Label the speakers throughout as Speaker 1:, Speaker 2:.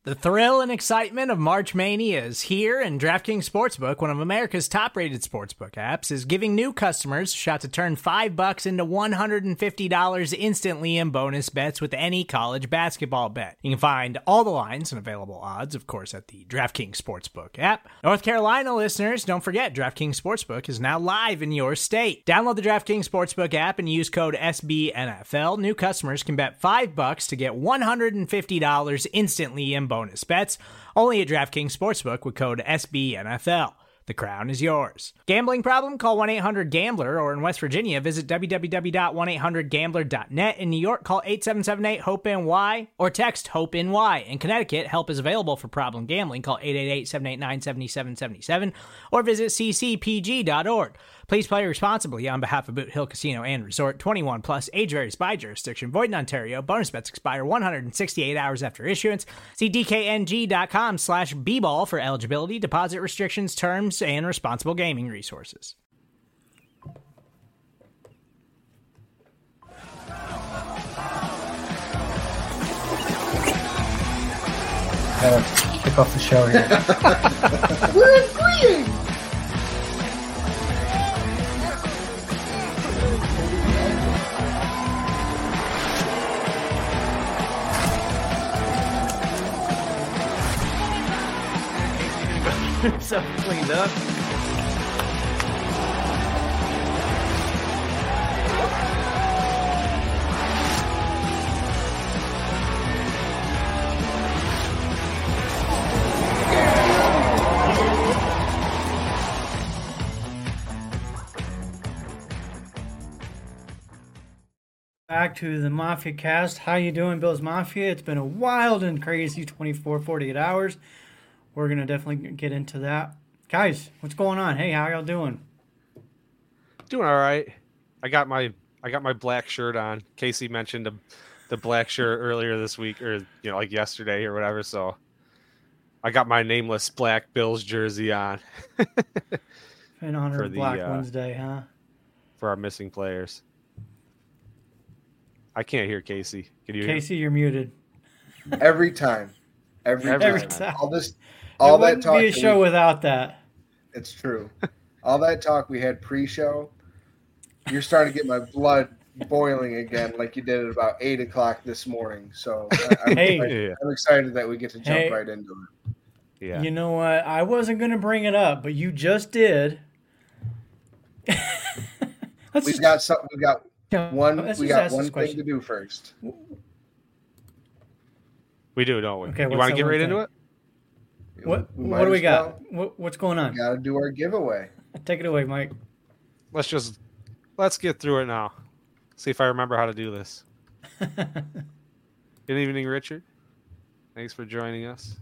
Speaker 1: The thrill and excitement of March Mania is here, and DraftKings Sportsbook, one of America's top-rated sportsbook apps, is giving new customers a shot to turn $5 into $150 instantly in bonus bets with any college basketball bet. You can find all the lines and available odds, of course, at the DraftKings Sportsbook app. North Carolina listeners, don't forget, DraftKings Sportsbook is now live in your state. Download the DraftKings Sportsbook app and use code SBNFL. New customers can bet $5 to get $150 instantly in bonus bets, only at DraftKings Sportsbook with code SBNFL. The crown is yours. Gambling problem? Call 1-800-GAMBLER, or in West Virginia, visit www.1800gambler.net. In New York, call 877-8-HOPE-NY or text HOPE-NY. In Connecticut, help is available for problem gambling. Call 888-789-7777 or visit ccpg.org. Please play responsibly on behalf of Boot Hill Casino and Resort. 21 plus, age varies by jurisdiction. Void in Ontario. Bonus bets expire 168 hours after issuance. See dkng.com/bball for eligibility, deposit restrictions, terms, and responsible gaming resources.
Speaker 2: Gotta kick off the show here.
Speaker 3: We're agreeing!
Speaker 4: So cleaned up.
Speaker 2: Back to the Mafia cast. How you doing, Bills Mafia? It's been a wild and crazy 48 hours. We're going to definitely get into that. Guys, what's going on? Hey, how y'all doing?
Speaker 4: Doing all right. I got my black shirt on. Casey mentioned the black shirt earlier this week, or like yesterday or whatever, so I got my nameless black Bills jersey on.
Speaker 2: In honor of Black Wednesday, huh?
Speaker 4: For our missing players. I can't hear Casey. Can you
Speaker 2: Casey, you're muted.
Speaker 3: Every time.
Speaker 2: Every time.
Speaker 3: All
Speaker 2: it
Speaker 3: that
Speaker 2: wouldn't
Speaker 3: talk.
Speaker 2: Be a show without that.
Speaker 3: It's true. All that talk we had pre-show, you're starting to get my blood boiling again, like you did at about 8 o'clock this morning. So I'm excited that we get to jump right into it.
Speaker 4: Yeah.
Speaker 2: You know what? I wasn't going to bring it up, but you just did.
Speaker 3: We got one thing to do first.
Speaker 4: We do, don't we?
Speaker 2: Okay,
Speaker 4: you want to get right into it?
Speaker 2: What do we got? What's going on?
Speaker 3: We got to do our giveaway.
Speaker 2: Take it away, Mike.
Speaker 4: Let's get through it now. See if I remember how to do this. Good evening, Richard. Thanks for joining us.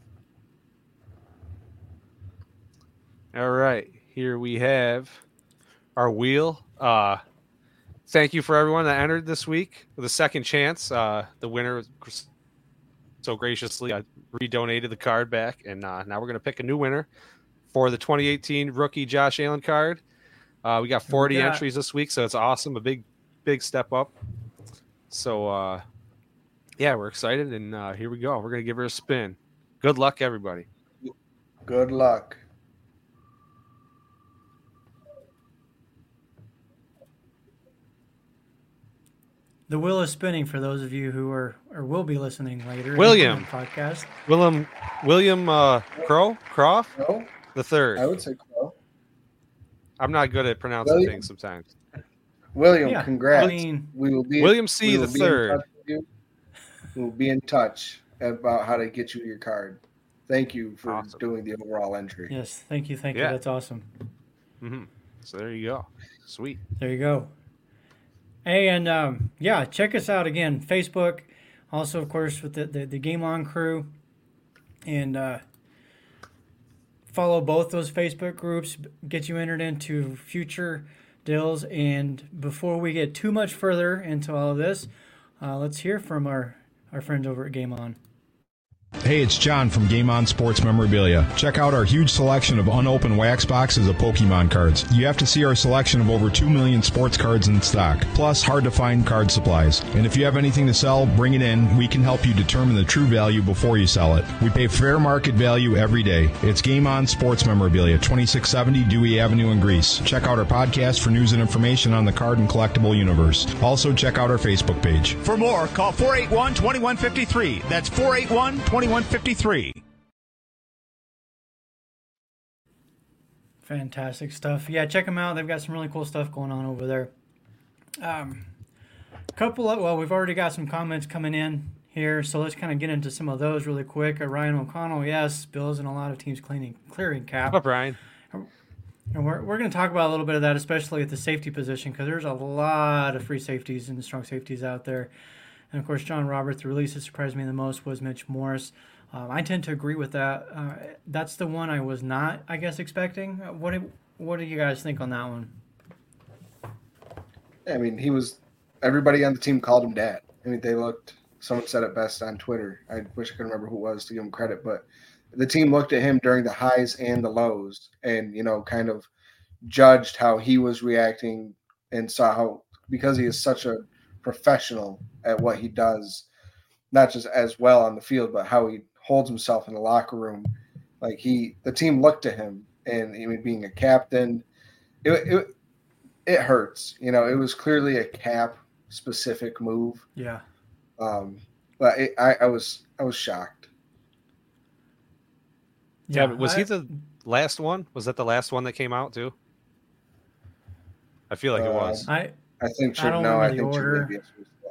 Speaker 4: All right, here we have our wheel. Thank you for everyone that entered this week with a second chance. The winner so graciously redonated the card back, and now we're going to pick a new winner for the 2018 rookie Josh Allen card. We got 40 entries this week, so it's awesome. A big step up. So, we're excited, and here we go. We're going to give her a spin. Good luck, everybody.
Speaker 3: Good luck.
Speaker 2: The wheel is spinning for those of you who are or will be listening later.
Speaker 4: William
Speaker 2: in the podcast.
Speaker 4: William Croft
Speaker 3: No,
Speaker 4: the third.
Speaker 3: I would say Crow.
Speaker 4: I'm not good at pronouncing things sometimes.
Speaker 3: William, congrats.
Speaker 2: we
Speaker 3: will be
Speaker 4: William C. the third.
Speaker 3: We will be in touch about how to get you your card. Thank you for doing the overall entry.
Speaker 2: Yes, thank you. That's awesome.
Speaker 4: Mm-hmm. So there you go. Sweet.
Speaker 2: There you go. Hey, and check us out again. Facebook, also, of course, with the Game On crew. And follow both those Facebook groups. Get you entered into future deals. And before we get too much further into all of this, let's hear from our friends over at Game On.
Speaker 5: Hey, it's John from Game On Sports Memorabilia. Check out our huge selection of unopened wax boxes of Pokemon cards. You have to see our selection of over 2 million sports cards in stock, plus hard-to-find card supplies. And if you have anything to sell, bring it in. We can help you determine the true value before you sell it. We pay fair market value every day. It's Game On Sports Memorabilia, 2670 Dewey Avenue in Greece. Check out our podcast for news and information on the card and collectible universe. Also, check out our Facebook page.
Speaker 6: For more, call 481-2153. That's 481-2153.
Speaker 2: Fantastic stuff. Yeah, check them out. They've got some really cool stuff going on over there. We've already got some comments coming in here, so let's kind of get into some of those really quick. Ryan O'Connell, yes, Bills and a lot of teams clearing cap.
Speaker 4: What's up, Ryan?
Speaker 2: And we're going to talk about a little bit of that, especially at the safety position, because there's a lot of free safeties and strong safeties out there. And, of course, John Roberts, the release that surprised me the most was Mitch Morse. I tend to agree with that. That's the one I was not, I guess, expecting. What do you guys think on that one?
Speaker 3: I mean, everybody on the team called him dad. I mean, someone said it best on Twitter. I wish I could remember who it was to give him credit, but the team looked at him during the highs and the lows and, kind of judged how he was reacting and saw how, because he is such a professional at what he does, not just as well on the field, but how he holds himself in the locker room. Like the team looked to him, and being a captain, it hurts. It was clearly a cap specific move.
Speaker 2: Yeah.
Speaker 3: But I was shocked.
Speaker 4: Yeah. Was he the last one? Was that the last one that came out too? I feel like it was.
Speaker 3: I think Tre'Davious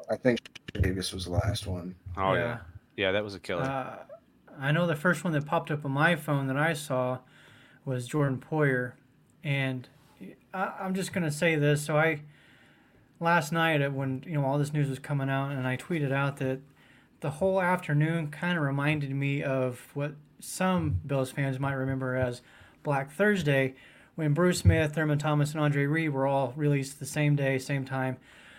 Speaker 3: was the last one.
Speaker 4: Oh yeah. Yeah, that was a killer.
Speaker 2: I know the first one that popped up on my phone that I saw was Jordan Poyer, and I'm just gonna say this. So last night when all this news was coming out, and I tweeted out that the whole afternoon kind of reminded me of what some Bills fans might remember as Black Thursday, when Bruce Smith, Thurman Thomas, and Andre Reed were all released the same day, same time.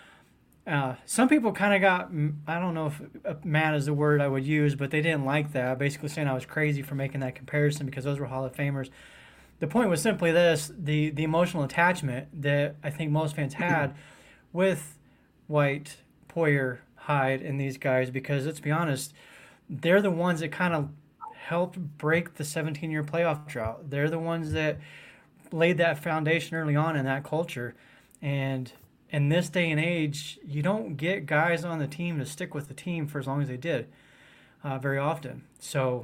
Speaker 2: Some people kind of got, I don't know if mad is the word I would use, but they didn't like that, basically saying I was crazy for making that comparison because those were Hall of Famers. The point was simply this, the emotional attachment that I think most fans had with White, Poyer, Hyde, and these guys, because let's be honest, they're the ones that kind of helped break the 17-year playoff drought. They're the ones that laid that foundation early on in that culture. And in this day and age, you don't get guys on the team to stick with the team for as long as they did very often. So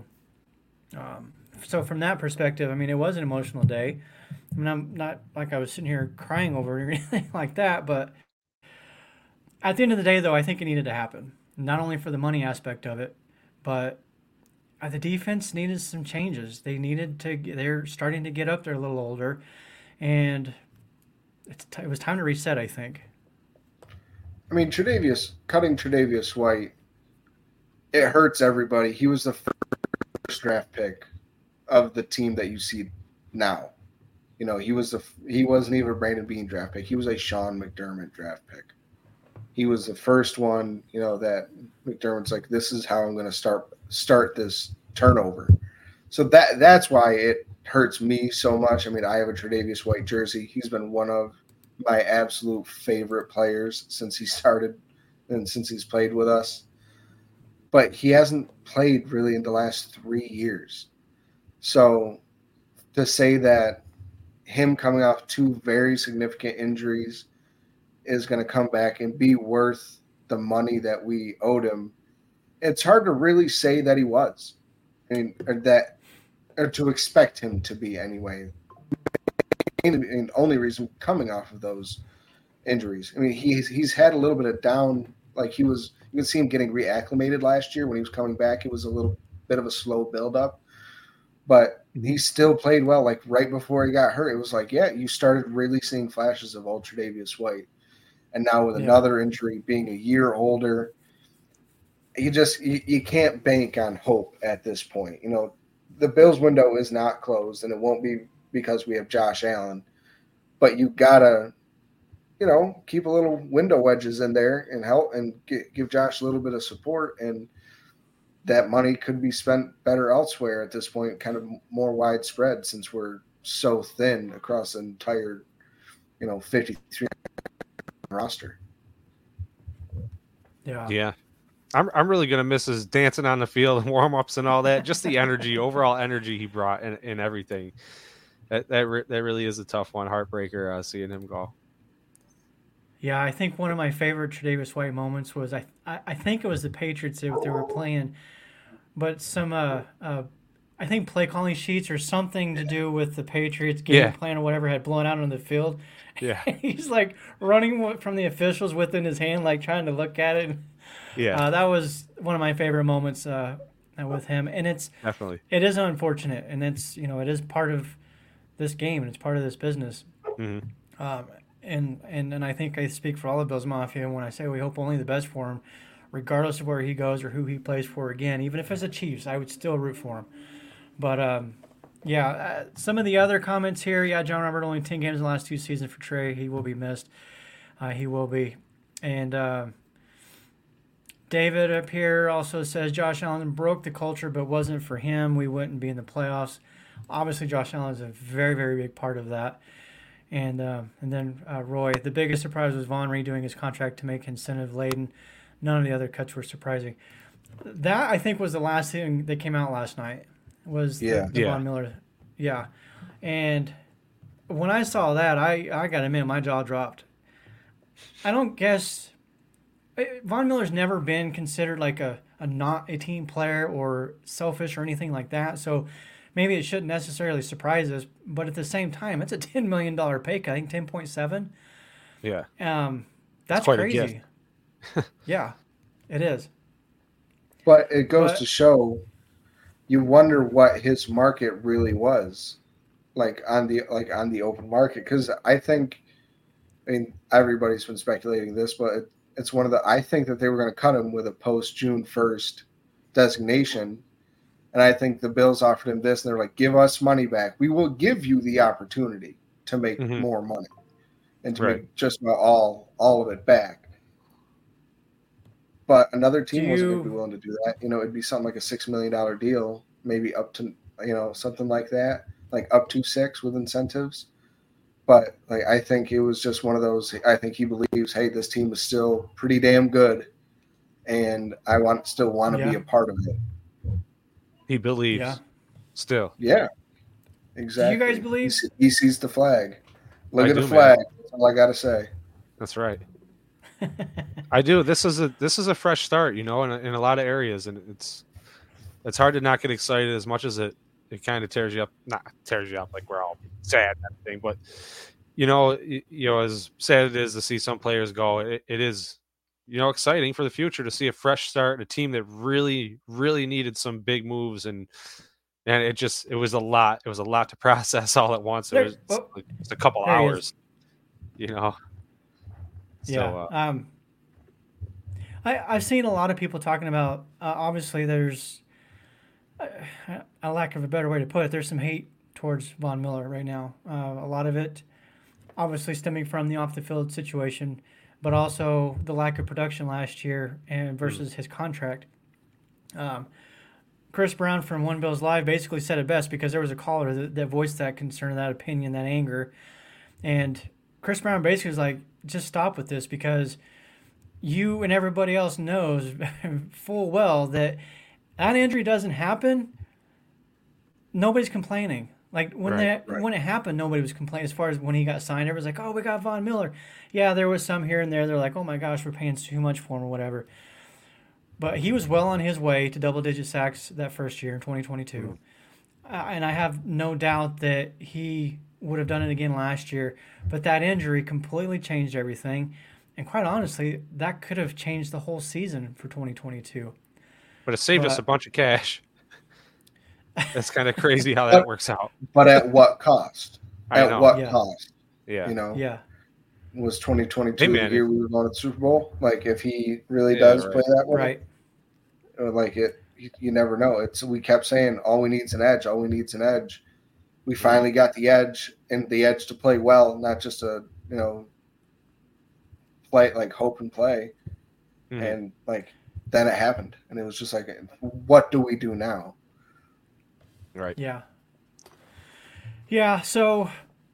Speaker 2: from that perspective, it was an emotional day. I'm not like I was sitting here crying over it or anything like that, but at the end of the day, though, I think it needed to happen. Not only for the money aspect of it, but the defense needed some changes. They're starting to get up there a little older, and it was time to reset, I think.
Speaker 3: Cutting Tre'Davious White, it hurts everybody. He was the first draft pick of the team that you see now. He wasn't even a Brandon Beane draft pick. He was a Sean McDermott draft pick. He was the first one, that McDermott's like, this is how I'm going to start this turnover. So that's why it hurts me so much. I have a Tre'Davious White jersey. He's been one of my absolute favorite players since he started and since he's played with us. But he hasn't played really in the last 3 years. So to say that him coming off 2 very significant injuries is going to come back and be worth the money that we owed him, it's hard to really say that he was. Or to expect him to be anyway. And only reason coming off of those injuries. He's had a little bit of down, like you can see him getting reacclimated last year when he was coming back. It was a little bit of a slow buildup, but he still played well. Like right before he got hurt, it was like, yeah, you started really seeing flashes of old Tre'Davious White. And now with another injury, being a year older, you can't bank on hope at this point. The Bills window is not closed, and it won't be because we have Josh Allen. But you gotta, keep a little window wedges in there and help and give Josh a little bit of support. And that money could be spent better elsewhere at this point, kind of more widespread, since we're so thin across the entire, 53 roster.
Speaker 4: Yeah. I'm really gonna miss his dancing on the field and warm-ups and all that. Just the energy, overall energy he brought in everything. That really is a tough one, heartbreaker, seeing him go.
Speaker 2: Yeah, I think one of my favorite Tre'Davious White moments was I think it was the Patriots if they were playing, but some I think play calling sheets or something to do with the Patriots game plan or whatever had blown out on the field.
Speaker 4: Yeah,
Speaker 2: he's like running from the officials within his hand, like trying to look at it.
Speaker 4: Yeah,
Speaker 2: that was one of my favorite moments with him, and it is unfortunate, and it's it is part of this game and it's part of this business.
Speaker 4: Mm-hmm.
Speaker 2: And I think I speak for all of Bills Mafia when I say we hope only the best for him, regardless of where he goes or who he plays for again. Even if it's the Chiefs, I would still root for him. But some of the other comments here. Yeah, John Robert only 10 games in the last 2 seasons for Trey. He will be missed. He will be. And David up here also says Josh Allen broke the culture, but wasn't for him, we wouldn't be in the playoffs. Obviously, Josh Allen is a very, very big part of that. And then Roy, the biggest surprise was Von redoing his contract to make incentive laden. None of the other cuts were surprising. That, I think, was the last thing that came out last night, was the Von Miller. Yeah. And when I saw that, I got to admit, my jaw dropped. I don't guess Von Miller's never been considered like a not a team player or selfish or anything like that. So maybe it shouldn't necessarily surprise us, but at the same time, it's a $10 million pay cut. I think 10.7.
Speaker 4: Yeah.
Speaker 2: That's crazy. Yeah, it is.
Speaker 3: But it goes to show, you wonder what his market really was, like on the open market. Because I mean, everybody's been speculating this, but it's one of I think that they were going to cut him with a post June 1st designation. And I think the Bills offered him this, and they're like, give us money back. We will give you the opportunity to make more money and to make just about all of it back. But another team wasn't going to be willing to do that. It'd be something like a $6 million deal, maybe up to, something like that, like up to 6 with incentives. But I think it was just one of those. I think he believes, hey, this team is still pretty damn good, and I still want to be a part of it.
Speaker 4: He believes still.
Speaker 3: Yeah, exactly.
Speaker 2: Do you guys believe?
Speaker 3: He sees the flag. Look at the flag. Man. That's all I got to say.
Speaker 4: That's right. I do. This is a fresh start, in a lot of areas, and it's hard to not get excited as much as it kind of tears you up. Not tears you up like we're all sad and everything, but as sad it is to see some players go, it is. Exciting for the future to see a fresh start, a team that really, really needed some big moves, and it was a lot. It was a lot to process all at once. It was just a couple hours,
Speaker 2: So, I've seen a lot of people talking about. Obviously, there's a lack of a better way to put it. There's some hate towards Von Miller right now. A lot of it, obviously, stemming from the off the field situation, but also the lack of production last year and versus his contract. Chris Brown from One Bills Live basically said it best, because there was a caller that voiced that concern, that opinion, that anger. And Chris Brown basically was like, just stop with this, because you and everybody else knows full well that injury doesn't happen, nobody's complaining. Like when it happened, nobody was complaining. As far as when he got signed, everyone's like, "Oh, we got Von Miller." Yeah, there was some here and there. They're like, "Oh my gosh, we're paying too much for him," or whatever. But he was well on his way to double-digit sacks that first year in 2022, and I have no doubt that he would have done it again last year. But that injury completely changed everything, and quite honestly, that could have changed the whole season for 2022.
Speaker 4: But it saved us a bunch of cash. That's kind of crazy how that works out.
Speaker 3: But at what cost? What cost?
Speaker 4: Yeah.
Speaker 3: Was 2022 the year we were going to the Super Bowl? Like, if he really does play that way? Right. Like, you never know. We kept saying, all we need is an edge. All we need is an edge. We finally got the edge, and the edge to play well, not just play, like, hope and play. And, like, then it happened, and it was just like, what do we do now?
Speaker 4: Right.
Speaker 2: Yeah. Yeah. So,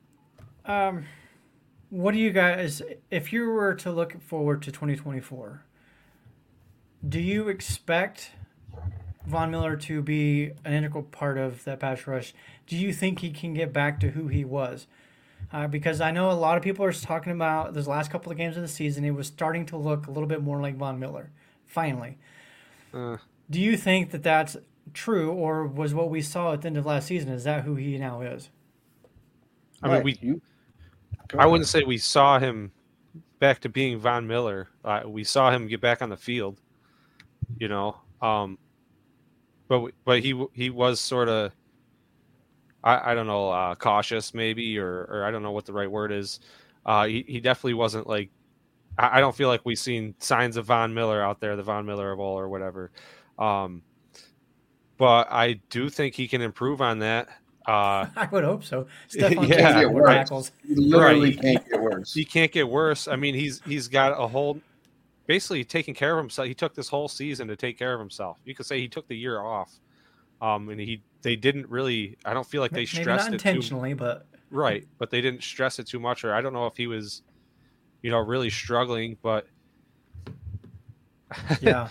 Speaker 2: what do you guys, if you were to look forward to 2024, do you expect Von Miller to be an integral part of that pass rush? Do you think he can get back to who he was? Because I know a lot of people are talking about those last couple of games of the season, it was starting to look a little bit more like Von Miller, finally. Do you think that that's true, or was what we saw at the end of last season, is that who he now is?
Speaker 4: I mean, I wouldn't say we saw him back to being Von Miller. We saw him get back on the field, you know. But he was sort of, I don't know, cautious maybe, or I don't know what the right word is. He definitely wasn't like, I don't feel like we've seen signs of Von Miller out there, the Von Miller of old or whatever. But I do think he can improve on that.
Speaker 2: I would hope so. Stephon
Speaker 3: can't get
Speaker 2: more
Speaker 3: worse.
Speaker 2: tackles.
Speaker 3: He literally can't get worse.
Speaker 4: He can't get worse. I mean, he's got a whole, basically taking care of himself. He took this whole season to take care of himself. You could say he took the year off. And they didn't really, I don't feel like they stressed it
Speaker 2: not intentionally, but
Speaker 4: right, but they didn't stress it too much, or I don't know if he was, really struggling, but
Speaker 2: yeah.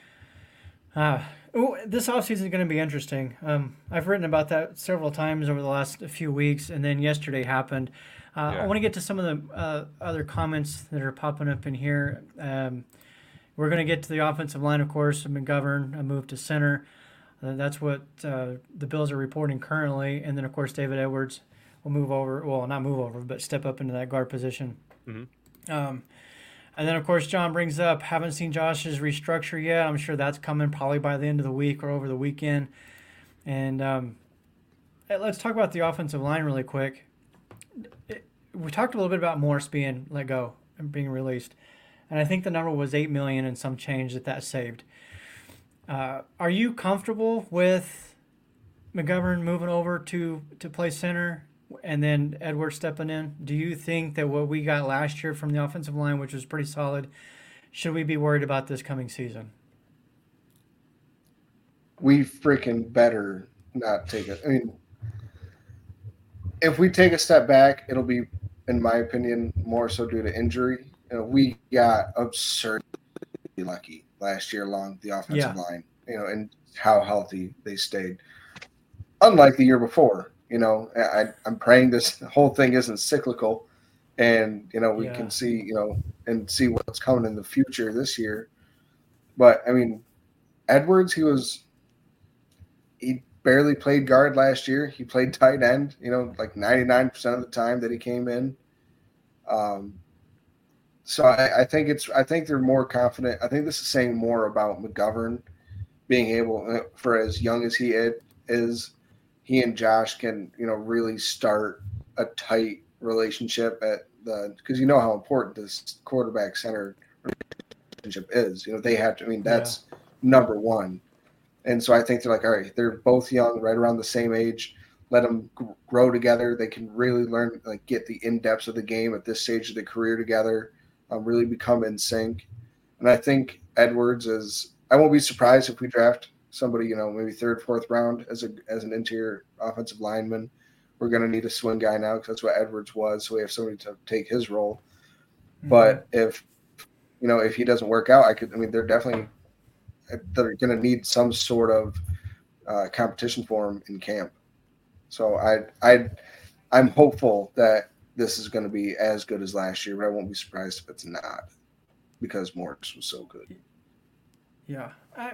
Speaker 2: This offseason is going to be interesting. I've written about that several times over the last few weeks, and then yesterday happened. I want to get to some of the other comments that are popping up in here. We're going to get to the offensive line, of course. McGovern moved to center. That's what the Bills are reporting currently. And then, of course, David Edwards will move over. Well, not move over, but step up into that guard position.
Speaker 4: Mm-hmm.
Speaker 2: And then, of course, John brings up, haven't seen Josh's restructure yet. I'm sure that's coming probably by the end of the week or over the weekend. And let's talk about the offensive line really quick. We talked a little bit about Morse being let go and being released. And I think the number was $8 million and some change that saved. Are you comfortable with McGovern moving over to play center and then Edwards stepping in? Do you think that what we got last year from the offensive line, which was pretty solid, should we be worried about this coming season?
Speaker 3: We freaking better not take it. I mean, if we take a step back, it'll be, in my opinion, more so due to injury. We got absurdly lucky last year along the offensive line, and how healthy they stayed. Unlike the year before, I'm praying this whole thing isn't cyclical, and we can see, and see what's coming in the future this year. But I mean, Edwards, he barely played guard last year. He played tight end, like 99% of the time that he came in. So I think they're more confident. I think this is saying more about McGovern being able, for as young as he is, he and Josh can, really start a tight relationship because how important this quarterback center relationship is. They have to. I mean, that's number one. And so I think they're like, all right, they're both young, right around the same age. Let them grow together. They can really learn, get the in-depths of the game at this stage of the career together. Really become in sync. And I think Edwards I won't be surprised if we draft somebody, maybe third, fourth round as an interior offensive lineman. We're going to need a swing guy now because that's what Edwards was. So we have somebody to take his role. Mm-hmm. But if he doesn't work out, they're definitely going to need some sort of competition for him in camp. So I'm hopeful that this is going to be as good as last year, but I won't be surprised if it's not, because Morris was so good.
Speaker 2: Yeah.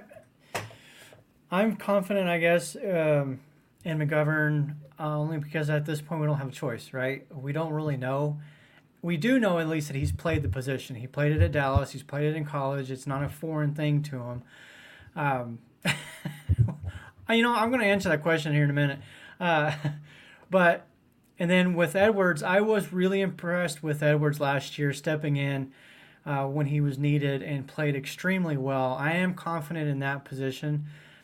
Speaker 2: I'm confident, I guess, in McGovern, only because at this point we don't have a choice, right? We don't really know. We do know at least that he's played the position. He played it at Dallas. He's played it in college. It's not a foreign thing to him. I'm going to answer that question here in a minute. And then with Edwards, I was really impressed with Edwards last year, stepping in when he was needed and played extremely well. I am confident in that position.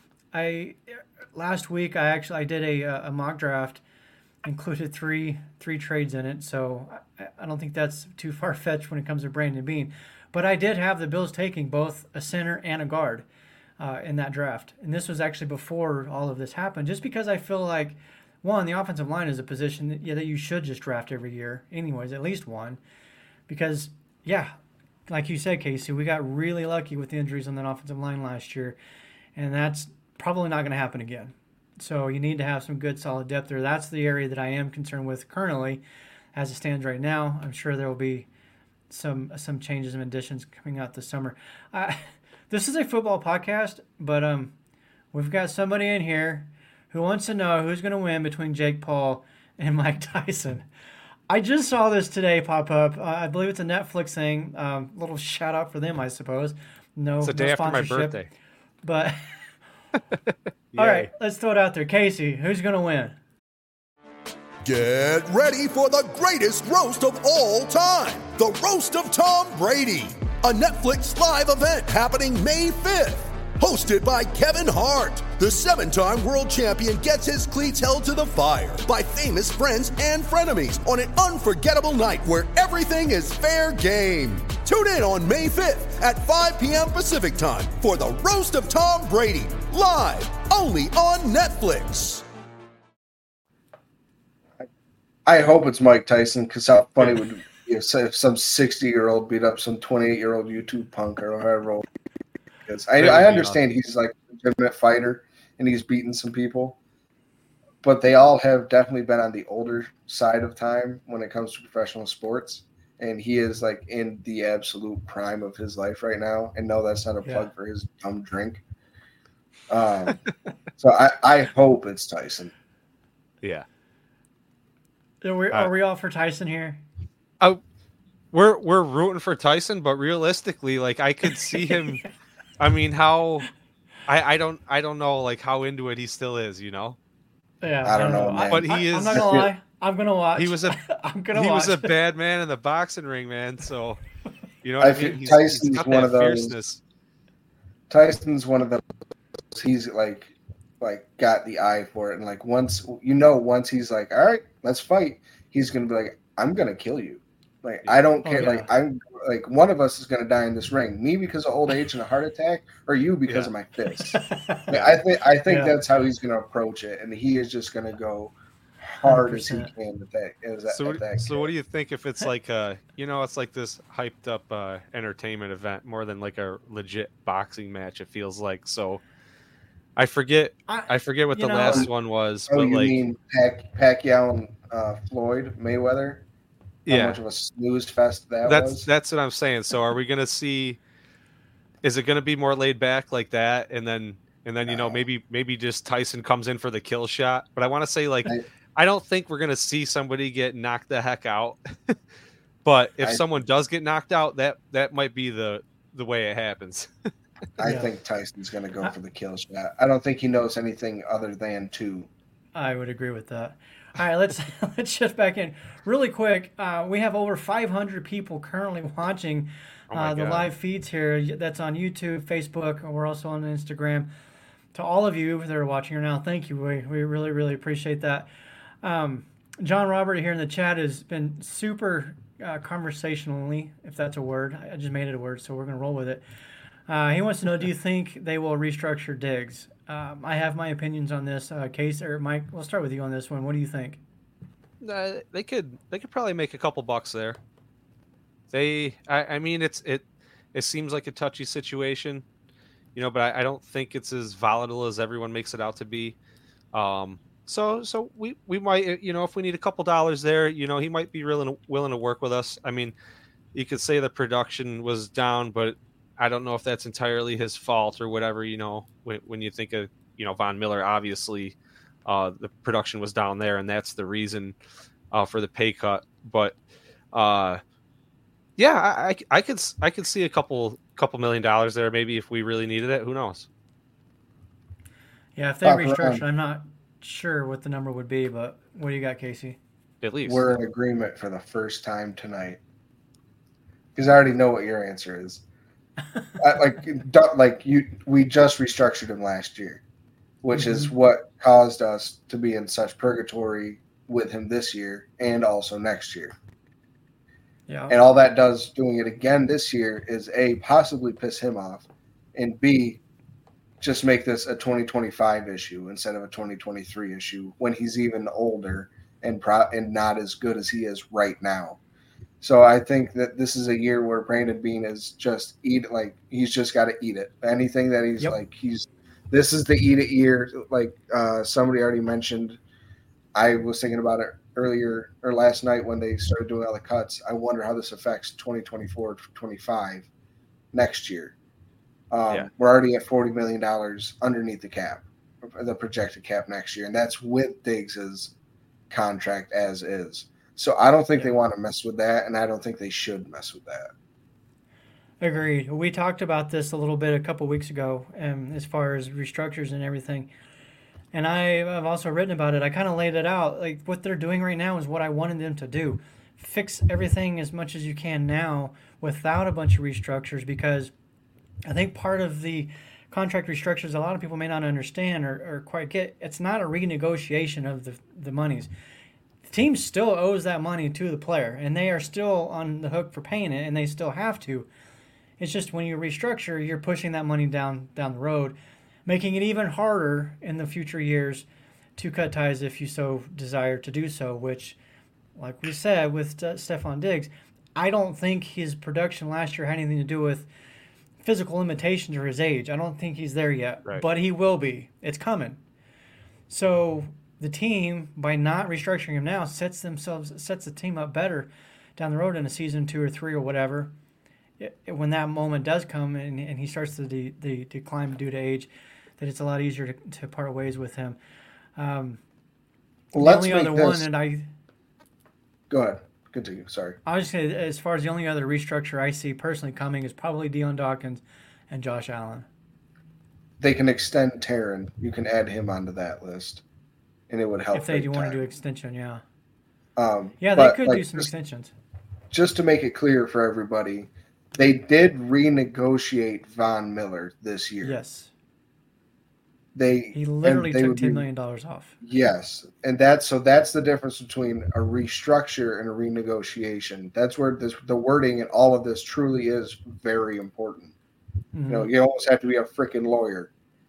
Speaker 2: Last week I did a mock draft, included three trades in it, so I don't think that's too far-fetched when it comes to Brandon Beane. But I did have the Bills taking both a center and a guard in that draft. And this was actually before all of this happened, just because I feel like, one, the offensive line is a position that you should just draft every year anyways, at least one. Because, yeah, like you said, Casey, we got really lucky with the injuries on that offensive line last year. And that's probably not going to happen again. So you need to have some good, solid depth there. That's the area that I am concerned with currently as it stands right now. I'm sure there will be some changes and additions coming out this summer. This is a football podcast, but we've got somebody in here who wants to know who's going to win between Jake Paul and Mike Tyson. I just saw this today pop up. I believe it's a Netflix thing. Little shout out for them, I suppose.
Speaker 4: It's the day after my birthday.
Speaker 2: But all right, let's throw it out there. Casey, who's going to win?
Speaker 7: Get ready for the greatest roast of all time, the Roast of Tom Brady, a Netflix live event happening May 5th. Hosted by Kevin Hart, the 7-time world champion gets his cleats held to the fire by famous friends and frenemies on an unforgettable night where everything is fair game. Tune in on May 5th at 5 p.m. Pacific time for the Roast of Tom Brady, live only on Netflix.
Speaker 3: I hope it's Mike Tyson, because how funny would it be if some 60-year-old beat up some 28-year-old YouTube punk or whoever. Because I understand he's like a legitimate fighter and he's beaten some people, but they all have definitely been on the older side of time when it comes to professional sports. And he is like in the absolute prime of his life right now. And no, that's not a plug for his dumb drink. So I hope it's Tyson.
Speaker 4: Yeah.
Speaker 2: Are we all for Tyson here?
Speaker 4: We're rooting for Tyson, but realistically, like I could see him. I mean, I don't know like how into it he still is, you know.
Speaker 2: Yeah,
Speaker 3: I don't know, man.
Speaker 4: But he is.
Speaker 2: I'm not gonna lie. I'm gonna watch.
Speaker 4: He was a was a bad man in the boxing ring, man. So you know, what I mean?
Speaker 3: Tyson's
Speaker 4: got
Speaker 3: one of those.
Speaker 4: Fierceness.
Speaker 3: Tyson's one of those. He's like got the eye for it, and like once he's like, all right, let's fight, he's gonna be like, I'm gonna kill you. Like I don't care. Like I'm like one of us is gonna die in this ring. Me because of old age and a heart attack, or you because of my fist. Like, I think that's how he's gonna approach it, and he is just gonna go hard 100%. As he can with that.
Speaker 4: So what do you think if it's like it's like this hyped up entertainment event more than like a legit boxing match? It feels like so. I forget what the last one was.
Speaker 3: Oh,
Speaker 4: but
Speaker 3: you
Speaker 4: like,
Speaker 3: mean Pacquiao and Floyd Mayweather? How much of a snooze fest that was?
Speaker 4: That's what I'm saying. So are we gonna see? Is it gonna be more laid back like that, and then maybe just Tyson comes in for the kill shot? But I want to say I don't think we're gonna see somebody get knocked the heck out. But if someone does get knocked out, that might be the way it happens.
Speaker 3: I think Tyson's going to go for the kill shot. I don't think he knows anything other than two.
Speaker 2: I would agree with that. All right, let's shift back in really quick. We have over 500 people currently watching the live feeds here. That's on YouTube, Facebook, and we're also on Instagram. To all of you that are watching right now, thank you. We really, really appreciate that. John Robert here in the chat has been super conversationally, if that's a word. I just made it a word, so we're going to roll with it. He wants to know, do you think they will restructure Diggs? I have my opinions on this. Case or Mike, we'll start with you on this one. What do you think?
Speaker 4: They could probably make a couple bucks there. I mean, it seems like a touchy situation, but I don't think it's as volatile as everyone makes it out to be. So we might, if we need a couple dollars there, he might be really willing to work with us. I mean, you could say the production was down, but I don't know if that's entirely his fault or whatever, when you think of, Von Miller, obviously the production was down there and that's the reason for the pay cut. But I could see a couple $1 million there, maybe if we really needed it. Who knows?
Speaker 2: Yeah, if they restructure, I'm not sure what the number would be, but what do you got, Casey?
Speaker 4: At least
Speaker 3: we're in agreement for the first time tonight, because I already know what your answer is. We just restructured him last year, which is what caused us to be in such purgatory with him this year and also next year.
Speaker 2: Yeah.
Speaker 3: And all that does doing it again this year is A, possibly piss him off, and B, just make this a 2025 issue instead of a 2023 issue when he's even older and not as good as he is right now. So I think that this is a year where Brandon Beane is just he's just got to eat it. Anything that he's this is the eat it year. Like somebody already mentioned, I was thinking about it earlier or last night when they started doing all the cuts. I wonder how this affects 2024-25 next year. We're already at $40 million underneath the cap, the projected cap next year, and that's with Diggs's contract as is. So I don't think they want to mess with that, and I don't think they should mess with that.
Speaker 2: Agreed. We talked about this a little bit a couple weeks ago, as far as restructures and everything. And I've also written about it. I kind of laid it out. Like, what they're doing right now is what I wanted them to do. Fix everything as much as you can now without a bunch of restructures, because I think part of the contract restructures a lot of people may not understand or quite get, it's not a renegotiation of the monies. The team still owes that money to the player, and they are still on the hook for paying it, and they still have to. It's just when you restructure, you're pushing that money down the road, making it even harder in the future years to cut ties if you so desire to do so, which, like we said with Stefon Diggs, I don't think his production last year had anything to do with physical limitations or his age. I don't think he's there yet, but he will be. It's coming. So the team, by not restructuring him now, sets the team up better down the road in a season 2 or 3 or whatever. When that moment does come and he starts to decline due to age, that it's a lot easier to part ways with him. The only other one, and
Speaker 3: go ahead, continue. Sorry,
Speaker 2: I was just going to, as far as the only other restructure I see personally coming is probably Dion Dawkins and Josh Allen.
Speaker 3: They can extend Taron. You can add him onto that list, and it would help
Speaker 2: if they do want to do extension. Yeah,
Speaker 3: they
Speaker 2: could do some extensions.
Speaker 3: Just to make it clear for everybody, they did renegotiate Von Miller this year.
Speaker 2: Yes.
Speaker 3: He
Speaker 2: literally took $10 million off.
Speaker 3: Yes, and that's the difference between a restructure and a renegotiation. That's where the wording and all of this truly is very important. Mm-hmm. You know, you almost have to be a freaking lawyer.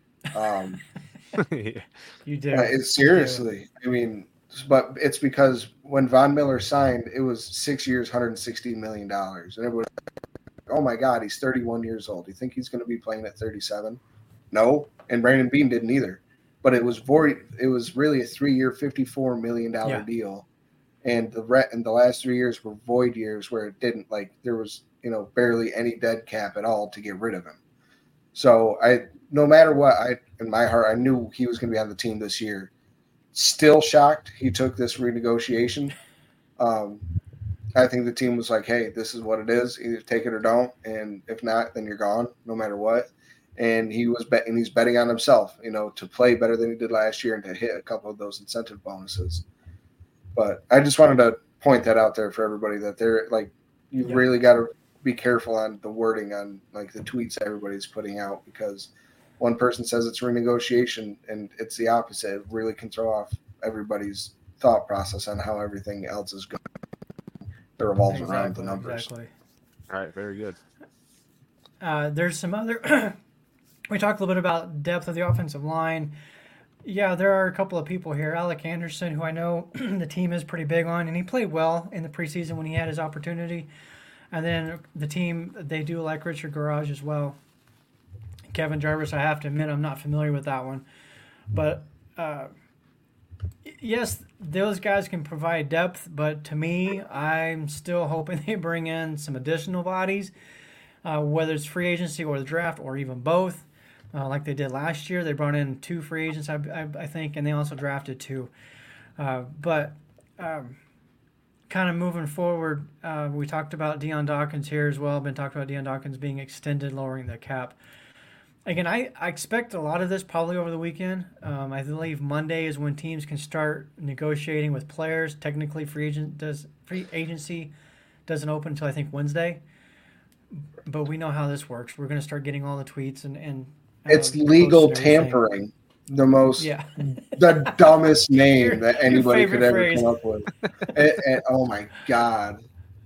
Speaker 2: You do.
Speaker 3: Seriously. I mean, but it's because when Von Miller signed, it was 6 years, $160 million, and everybody was like, "Oh my God, he's 31 years old. You think he's going to be playing at 37?" No, and Brandon Beane didn't either. But it was It was really a 3-year, $54 million deal, and the last 3 years were void years where it didn't there was barely any dead cap at all to get rid of him. So no matter what, in my heart I knew he was going to be on the team this year. Still shocked he took this renegotiation. I think the team was like, "Hey, this is what it is. Either take it or don't, and if not, then you're gone, no matter what." And he's betting on himself, to play better than he did last year and to hit a couple of those incentive bonuses. But I just wanted to point that out there for everybody that they're really got to be careful on the wording on the tweets everybody's putting out, because one person says it's renegotiation and it's the opposite. It really can throw off everybody's thought process on how everything else is going. It revolves around the numbers.
Speaker 2: Exactly.
Speaker 4: All right, very good.
Speaker 2: There's some other. We talked a little bit about depth of the offensive line. Yeah, there are a couple of people here. Alec Anderson, who I know the team is pretty big on, and he played well in the preseason when he had his opportunity. And then the team, they do like Richard Garage as well. Kevin Jarvis, I have to admit, I'm not familiar with that one. But, yes, those guys can provide depth, but to me, I'm still hoping they bring in some additional bodies, whether it's free agency or the draft or even both. Like they did last year. They brought in 2 free agents, I think, and they also drafted 2. But kind of moving forward, we talked about Dion Dawkins here as well. I've been talking about Dion Dawkins being extended, lowering the cap. Again, I expect a lot of this probably over the weekend. I believe Monday is when teams can start negotiating with players. Technically, free agency doesn't open until I think Wednesday. But we know how this works. We're going to start getting all the tweets and
Speaker 3: it's legal tampering. The dumbest name that anybody could ever come up with. And oh my God.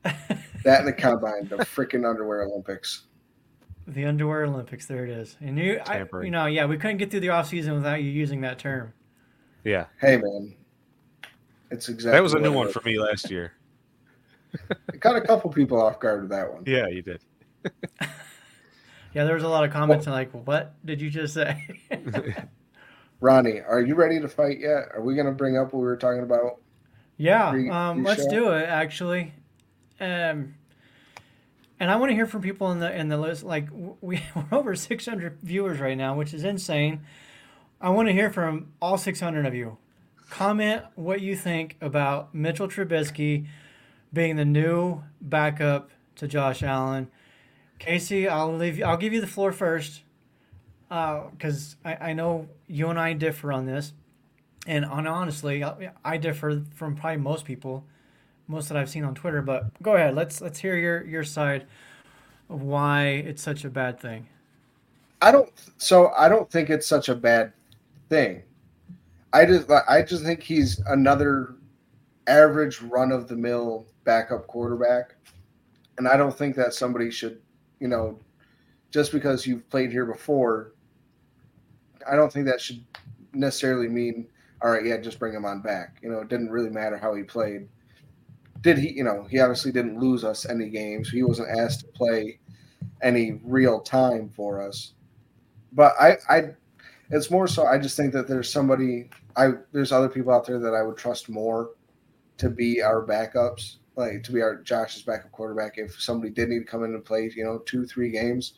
Speaker 3: That and the combine, the freaking underwear Olympics.
Speaker 2: The underwear Olympics, there it is. And we couldn't get through the off season without you using that term.
Speaker 4: Yeah.
Speaker 3: Hey, man. It's exactly
Speaker 4: that was a new one for me last year.
Speaker 3: It caught a couple people off guard with that one.
Speaker 4: Yeah, you did.
Speaker 2: Yeah, there was a lot of comments like, well, what did you just say?
Speaker 3: Ronnie, are you ready to fight yet? Are we going to bring up what we were talking about?
Speaker 2: Yeah, let's do it, actually. And I want to hear from people in the list. Like, we're over 600 viewers right now, which is insane. I want to hear from all 600 of you. Comment what you think about Mitchell Trubisky being the new backup to Josh Allen. Casey, I'll give you the floor first, because I know you and I differ on this, and honestly, I differ from probably most people, most that I've seen on Twitter. But go ahead, let's hear your side of why it's such a bad thing.
Speaker 3: I don't think it's such a bad thing. I just think he's another average run-of-the-mill backup quarterback, and I don't think that somebody should, just because you've played here before, I don't think that should necessarily mean, all right, yeah, just bring him on back. It didn't really matter how he played. Did he, he obviously didn't lose us any games. He wasn't asked to play any real time for us. But it's more so I just think that there's there's other people out there that I would trust more to be our backups, like to be our Josh's backup quarterback if somebody did need to come in and play, 2-3 games.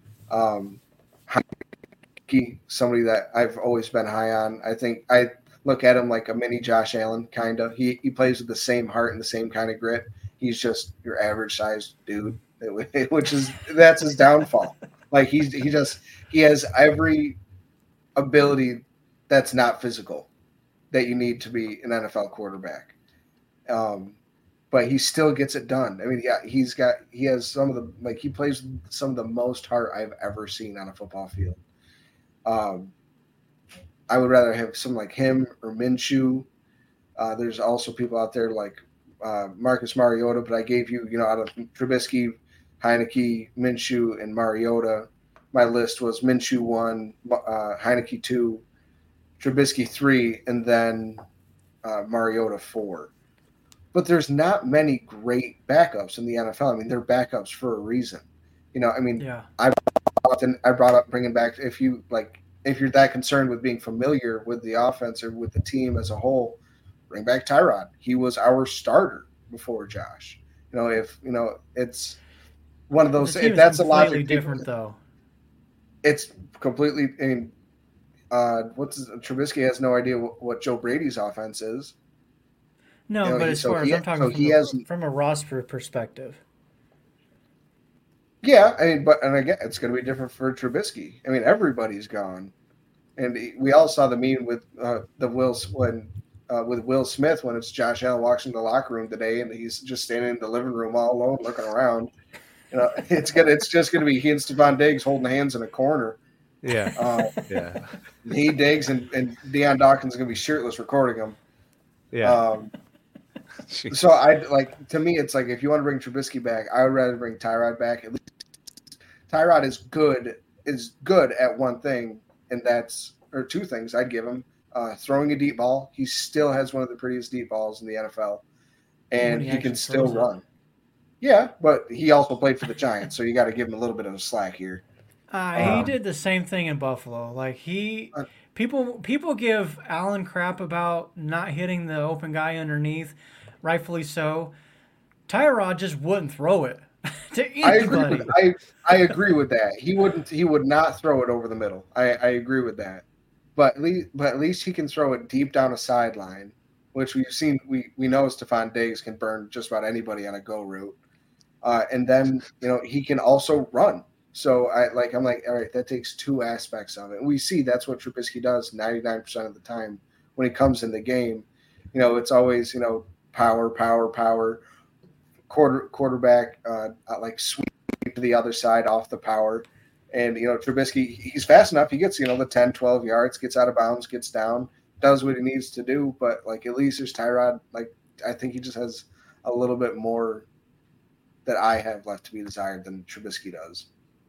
Speaker 3: Somebody that I've always been high on. I think I look at him like a mini Josh Allen, kind of. He plays with the same heart and the same kind of grit. He's just your average sized dude, that's his downfall. Like he has every ability that's not physical that you need to be an NFL quarterback. But he still gets it done. I mean, yeah, he has some of the, he plays with some of the most heart I've ever seen on a football field. I would rather have someone like him or Minshew. There's also people out there like Marcus Mariota, but I gave you, out of Trubisky, Heineke, Minshew, and Mariota. My list was Minshew 1, Heineke 2, Trubisky 3, and then Mariota 4. But there's not many great backups in the NFL. I mean, they're backups for a reason.
Speaker 2: Yeah.
Speaker 3: I brought up bringing back, if you're that concerned with being familiar with the offense or with the team as a whole, bring back Tyrod. He was our starter before Josh. It's one of those. If that's a logic,
Speaker 2: different though.
Speaker 3: It's completely. I mean, Trubisky has no idea what Joe Brady's offense is.
Speaker 2: No, but as far as I'm talking from a roster perspective.
Speaker 3: Yeah, I mean, and again, it's going to be different for Trubisky. I mean, everybody's gone, and we all saw the meme with with Will Smith when it's Josh Allen walks into the locker room today and he's just standing in the living room all alone looking around. It's just going to be he and Stephon Diggs holding hands in a corner.
Speaker 4: Yeah, yeah.
Speaker 3: He Diggs and Deion Dawkins is going to be shirtless recording him.
Speaker 4: Yeah.
Speaker 3: So to me, it's like if you want to bring Trubisky back, I would rather bring Tyrod back. At least Tyrod is good at one thing, and or two things I'd give him. Throwing a deep ball. He still has one of the prettiest deep balls in the NFL, and he can still run. Yeah, but he also played for the Giants, so you got to give him a little bit of a slack here.
Speaker 2: He did the same thing in Buffalo. Like people give Allen crap about not hitting the open guy underneath, rightfully so. Tyrod just wouldn't throw it to anybody.
Speaker 3: I agree with that. He would not throw it over the middle. I agree with that. But at least he can throw it deep down a sideline, which we've seen. We know Stephon Diggs can burn just about anybody on a go route, and then he can also run. So I'm like, all right, that takes two aspects of it. And we see that's what Trubisky does 99% of the time when he comes in the game. It's always power, quarterback sweep to the other side off the power. And, Trubisky, he's fast enough. He gets, the 10, 12 yards, gets out of bounds, gets down, does what he needs to do. But, at least there's Tyrod. I think he just has a little bit more that I have left to be desired than Trubisky does.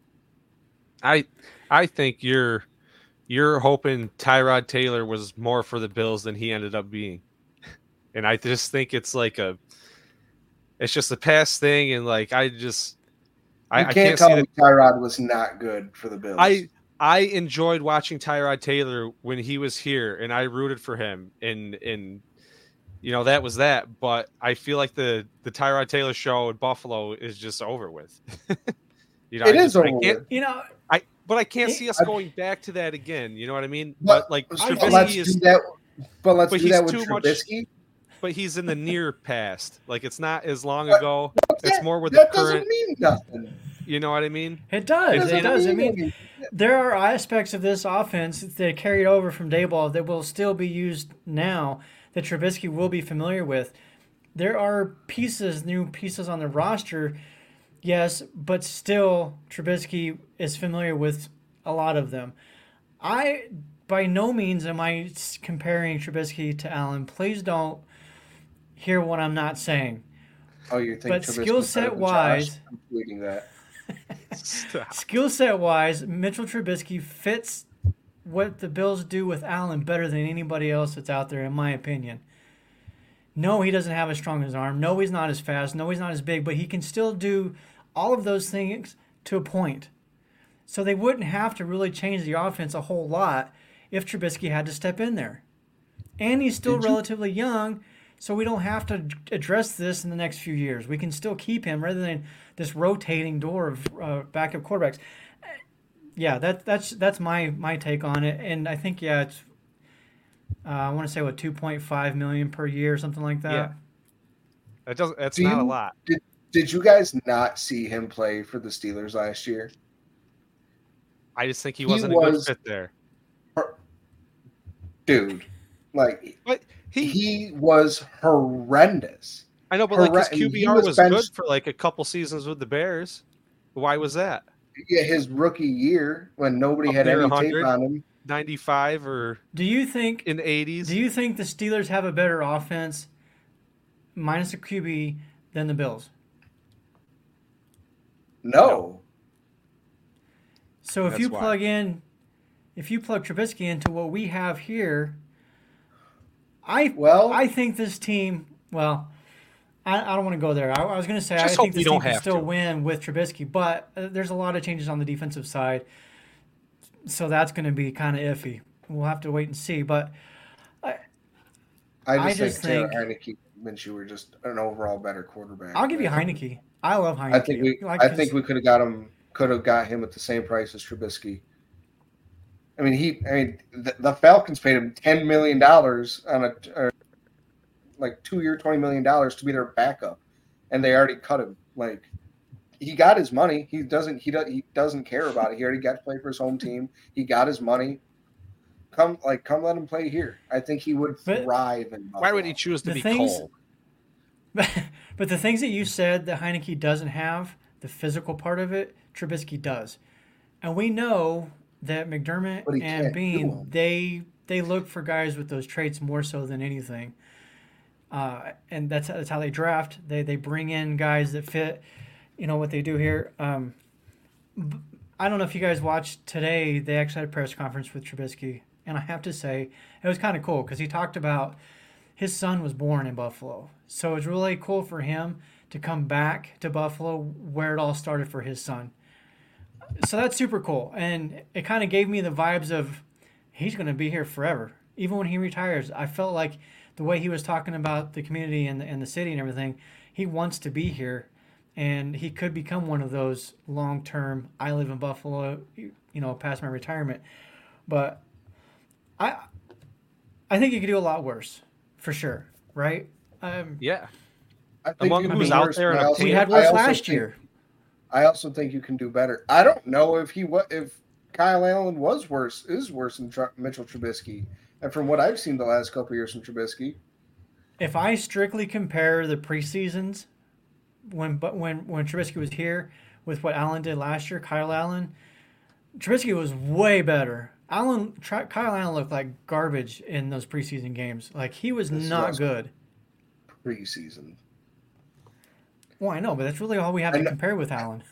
Speaker 4: I think you're hoping Tyrod Taylor was more for the Bills than he ended up being, and I just think it's like it's just a past thing, and like I can't
Speaker 3: tell
Speaker 4: see
Speaker 3: me Tyrod was not good for the Bills.
Speaker 4: I enjoyed watching Tyrod Taylor when he was here, and I rooted for him, and that was that. But I feel like the Tyrod Taylor show in Buffalo is just over with.
Speaker 3: It is over with.
Speaker 4: But I can't see us going back to that again. You know what I mean? But
Speaker 3: let's do that with Trubisky.
Speaker 4: But he's in the near past. Like, it's not as long ago. It's more with
Speaker 3: the current.
Speaker 4: Doesn't
Speaker 3: mean nothing.
Speaker 4: You know what I mean?
Speaker 2: It does. It does. I mean, there are aspects of this offense that carried over from Daboll that will still be used now that Trubisky will be familiar with. There are new pieces on the roster, yes, but still Trubisky is familiar with a lot of them. By no means am I comparing Trubisky to Allen. Please don't hear what I'm not saying.
Speaker 3: Oh, you think
Speaker 2: but skill set wise,
Speaker 3: I'm tweeting that.
Speaker 2: Skill set wise, Mitchell Trubisky fits what the Bills do with Allen better than anybody else that's out there, in my opinion. No, he doesn't have as strong as arm. No, he's not as fast. No, he's not as big, but he can still do all of those things to a point. So they wouldn't have to really change the offense a whole lot if Trubisky had to step in there. And he's still relatively young, so we don't have to address this in the next few years. We can still keep him rather than this rotating door of backup quarterbacks. Yeah, that's my take on it. And I think, it's I want to say, $2.5 million per year or something like that.
Speaker 4: Yeah. That's not a lot.
Speaker 3: Did you guys not see him play for the Steelers last year?
Speaker 4: I just think he wasn't a good fit there.
Speaker 3: Dude, like,
Speaker 4: but
Speaker 3: he was horrendous.
Speaker 4: I know, but like his QBR was good for like a couple seasons with the Bears. Why was that?
Speaker 3: Yeah, his rookie year when nobody had any tape on him.
Speaker 4: 95 or
Speaker 2: do you think
Speaker 4: in the 80s?
Speaker 2: Do you think the Steelers have a better offense minus a QB than the Bills?
Speaker 3: No.
Speaker 2: So if you plug Trubisky into what we have here, I think this team. Well, I don't want to go there. I was going to say I think this team can still win with Trubisky, but there's a lot of changes on the defensive side, so that's going to be kind of iffy. We'll have to wait and see. But
Speaker 3: I just think Taylor Heinicke and Minshew were just an overall better quarterback.
Speaker 2: I'll give you Heinicke. I love Heinicke.
Speaker 3: I think we could have got him at the same price as Trubisky. I mean, the Falcons paid him $10 million on a 2-year, $20 million to be their backup, and they already cut him. Like, he got his money. He doesn't care about it. He already got to play for his home team. He got his money. Come let him play here. I think he would thrive in Buffalo.
Speaker 4: Why would he choose to be Cole?
Speaker 2: But the things that you said that Heinicke doesn't have, the physical part of it, Trubisky does. And we know that McDermott and Bean, they look for guys with those traits more so than anything. And that's how they draft. They bring in guys that fit, what they do here. I don't know if you guys watched today. They actually had a press conference with Trubisky. And I have to say, it was kind of cool because he talked about his son was born in Buffalo. So it's really cool for him to come back to Buffalo where it all started for his son. So that's super cool. And it kind of gave me the vibes of he's going to be here forever. Even when he retires, I felt like the way he was talking about the community and the city and everything, he wants to be here. And he could become one of those long-term, I live in Buffalo, past my retirement. But I think he could do a lot worse, for sure, right?
Speaker 4: Yeah.
Speaker 3: Among who's
Speaker 4: out there,
Speaker 2: we had worse last year.
Speaker 3: I also think you can do better. I don't know if Kyle Allen is worse than Mitchell Trubisky, and from what I've seen the last couple of years from Trubisky.
Speaker 2: If I strictly compare the preseasons, when Trubisky was here with what Allen did last year, Kyle Allen, Trubisky was way better. Kyle Allen looked like garbage in those preseason games. Like, he was not good.
Speaker 3: Preseason.
Speaker 2: Well, I know, but that's really all we have to compare with Allen.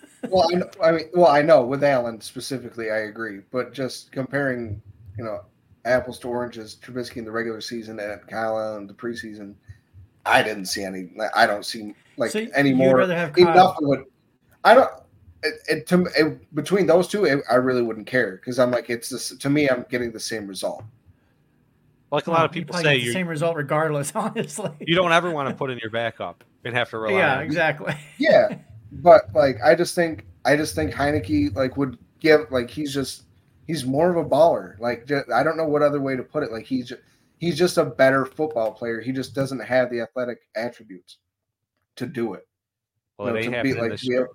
Speaker 3: I know with Allen specifically, I agree. But just comparing, apples to oranges, Trubisky in the regular season and Kyle Allen in the preseason, I didn't see any. I don't see any more.
Speaker 2: You'd rather have
Speaker 3: Kyle. Enough of it. I don't. Between those two, I really wouldn't care because I'm like, it's this, to me, I'm getting the same result.
Speaker 4: Like a lot of people say,
Speaker 2: the same result regardless. Honestly,
Speaker 4: you don't ever want to put in your backup and have to rely.
Speaker 2: Yeah, exactly.
Speaker 3: Yeah, but I just think Heineke would give he's more of a baller. I don't know what other way to put it. He's just a better football player. He just doesn't have the athletic attributes to do it.
Speaker 4: Well, it ain't happening this year.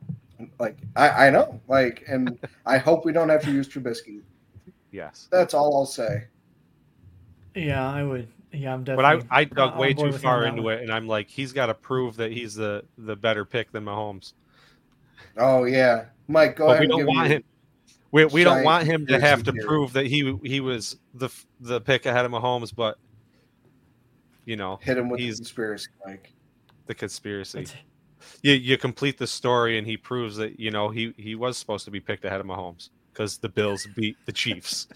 Speaker 3: I know. And I hope we don't have to use Trubisky.
Speaker 4: Yes,
Speaker 3: that's all I'll say.
Speaker 2: Yeah, I would. Yeah, I'm definitely.
Speaker 4: But I dug way too far into it, and I'm like, he's got to prove that he's the better pick than Mahomes.
Speaker 3: Oh yeah, Mike, go ahead.
Speaker 4: We don't want him. We don't want him to have to prove that he was the pick ahead of Mahomes, but
Speaker 3: hit him with the conspiracy, Mike.
Speaker 4: The conspiracy. You complete the story, and he proves that he was supposed to be picked ahead of Mahomes because the Bills beat the Chiefs.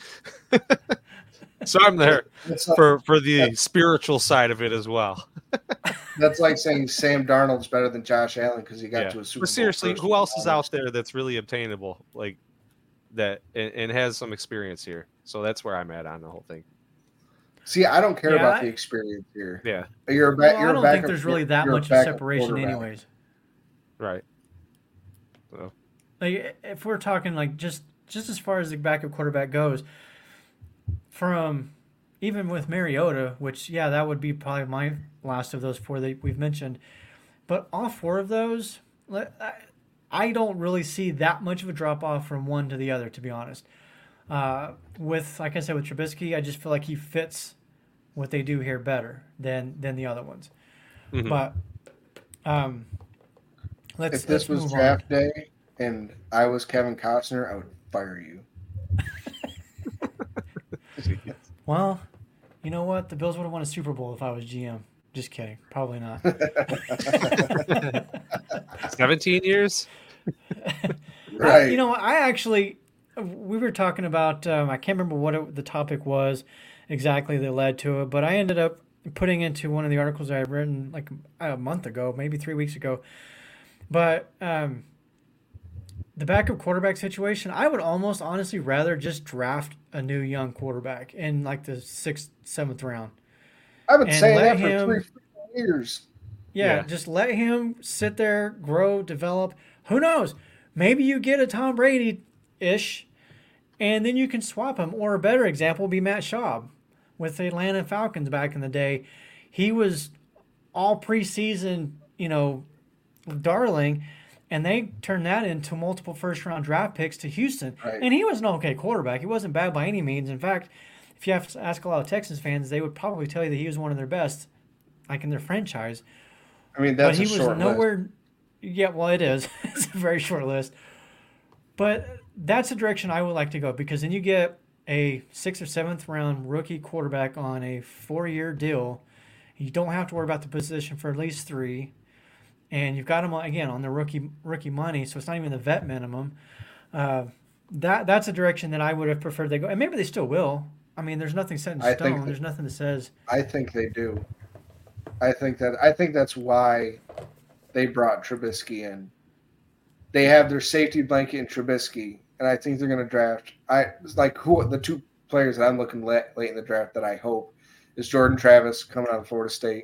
Speaker 4: So I'm there for the spiritual side of it as well.
Speaker 3: That's like saying Sam Darnold's better than Josh Allen because he got to a Super Bowl.
Speaker 4: Seriously, who else is out there that's really obtainable like that and has some experience here? So that's where I'm at on the whole thing.
Speaker 3: See, I don't care about the experience here.
Speaker 4: Yeah,
Speaker 2: I don't think there's really that much of separation, anyways.
Speaker 4: Right. So,
Speaker 2: if we're talking just as far as the backup quarterback goes. From even with Mariota, which, that would be probably my last of those four that we've mentioned. But all four of those, I don't really see that much of a drop-off from one to the other, to be honest. Like I said, with Trubisky, I just feel like he fits what they do here better than the other ones. Mm-hmm. But
Speaker 3: if this was draft day and I was Kevin Costner, I would fire you.
Speaker 2: Well, you know what? The Bills would have won a Super Bowl if I was GM. Just kidding. Probably not.
Speaker 4: 17 years?
Speaker 3: Right.
Speaker 2: We were talking about, I can't remember what the topic was exactly that led to it, but I ended up putting into one of the articles I had written like a month ago, maybe 3 weeks ago. But the backup quarterback situation, I would almost honestly rather just draft a new young quarterback in like the 6th, 7th round.
Speaker 3: I've been saying that for 3 years.
Speaker 2: Yeah, just let him sit there, grow, develop. Who knows? Maybe you get a Tom Brady-ish, and then you can swap him. Or a better example would be Matt Schaub with the Atlanta Falcons back in the day. He was all preseason, darling, and they turned that into multiple first-round draft picks to Houston.
Speaker 3: Right.
Speaker 2: And he was an okay quarterback. He wasn't bad by any means. In fact, if you have to ask a lot of Texans fans, they would probably tell you that he was one of their best, like in their franchise.
Speaker 3: I mean, that's a short list.
Speaker 2: Yeah, well, it is. It's a very short list. But that's the direction I would like to go because then you get a 6th or 7th round rookie quarterback on a 4-year deal. You don't have to worry about the position for at least 3. And you've got him, again, on the rookie money, so it's not even the vet minimum. That's a direction that I would have preferred they go. And maybe they still will. I mean, there's nothing set in stone. There's nothing that says.
Speaker 3: I think they do. I think that's why they brought Trubisky in. They have their safety blanket in Trubisky, and I think they're going to draft. The 2 players that I'm looking late in the draft that I hope is Jordan Travis coming out of Florida State,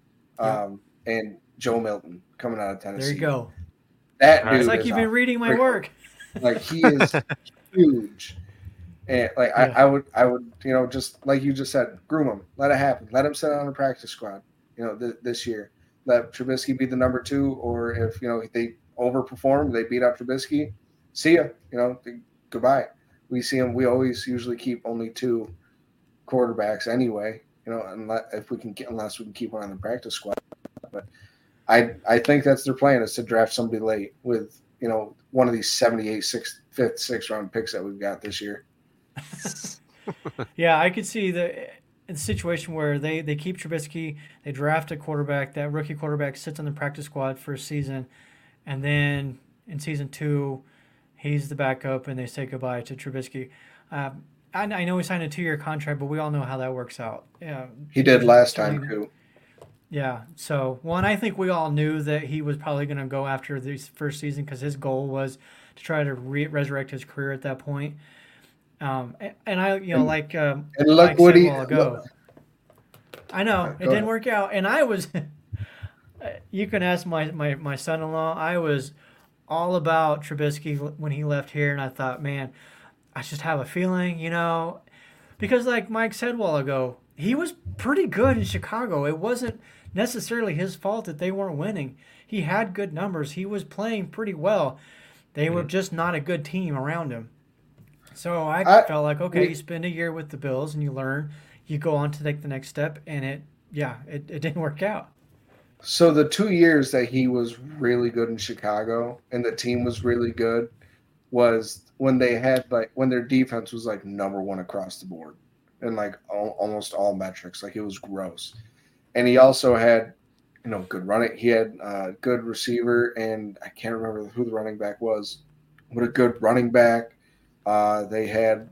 Speaker 3: and Joe Milton coming out of Tennessee.
Speaker 2: There you go.
Speaker 3: That dude.
Speaker 2: It's like you've been reading my work.
Speaker 3: Like he is huge, and I would just like you just said, groom him, let it happen, let him sit on the practice squad. This year, let Trubisky be the number 2, or if they overperform, they beat out Trubisky. See ya. Goodbye. We see him. We always usually keep only 2 quarterbacks anyway. Unless we can keep one on the practice squad. But I think that's their plan, is to draft somebody late with one of these 78 5th, 6th round picks that we've got this year.
Speaker 2: Yeah, I could see in a situation where they keep Trubisky, they draft a quarterback, that rookie quarterback sits on the practice squad for a season, and then in season 2, he's the backup, and they say goodbye to Trubisky. I know he signed a 2-year contract, but we all know how that works out. Yeah,
Speaker 3: he did last time too.
Speaker 2: Yeah. So, one, I think we all knew that he was probably going to go after this first season because his goal was to try to resurrect his career at that point. And I, like
Speaker 3: and look
Speaker 2: Mike
Speaker 3: what
Speaker 2: said a
Speaker 3: he.
Speaker 2: while ago. I know it didn't work out, and I was. You can ask my son-in-law. I was all about Trubisky when he left here, and I thought, man, I just have a feeling, because like Mike said a while ago, he was pretty good in Chicago. It wasn't necessarily his fault that they weren't winning. He had good numbers. He was playing pretty well. They were just not a good team around him. So I felt like, okay, you spend a year with the Bills and you learn, you go on to take the next step, and it didn't work out.
Speaker 3: So the 2 years that he was really good in Chicago and the team was really good was when they had when their defense was like number 1 across the board and like almost all metrics. Like it was gross. And he also had, good running. He had a good receiver, and I can't remember who the running back was, but a good running back. They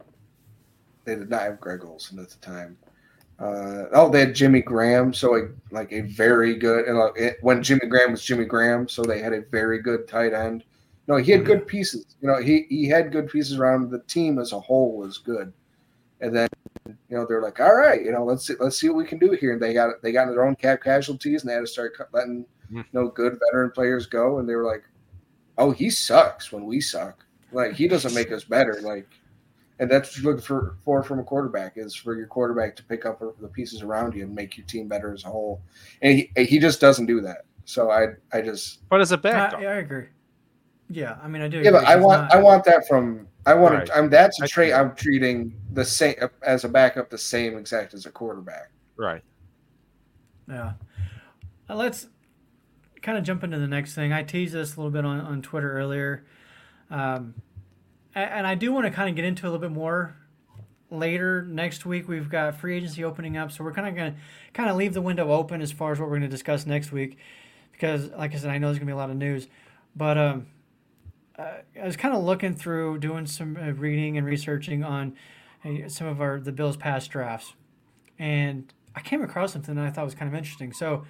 Speaker 3: did not have Greg Olsen at the time. They had Jimmy Graham, so like a very good. And when Jimmy Graham was Jimmy Graham, so they had a very good tight end. No, he had good pieces. He had good pieces around him. The team as a whole was good. And then, they're like, all right, let's see what we can do here. And they got their own cap casualties, and they had to start letting good veteran players go. And they were like, oh, he sucks when we suck. Like he doesn't make us better. Like, and that's what you're looking for from a quarterback, is for your quarterback to pick up the pieces around you and make your team better as a whole. And he just doesn't do that. So I just.
Speaker 4: But as a backup,
Speaker 2: I agree. Yeah, I mean, I do.
Speaker 3: Yeah, but I want that from.
Speaker 4: Right.
Speaker 3: That's a trait I'm treating the same as a backup, the same exact as a quarterback.
Speaker 4: Right.
Speaker 2: Yeah. Let's kind of jump into the next thing. I teased this a little bit on Twitter earlier. And I do want to kind of get into a little bit more later next week. We've got free agency opening up, so we're kind of going to leave the window open as far as what we're going to discuss next week because, like I said, I know there's going to be a lot of news. But I was kind of looking through, doing some reading and researching on some of the Bills' past drafts, and I came across something that I thought was kind of interesting. So,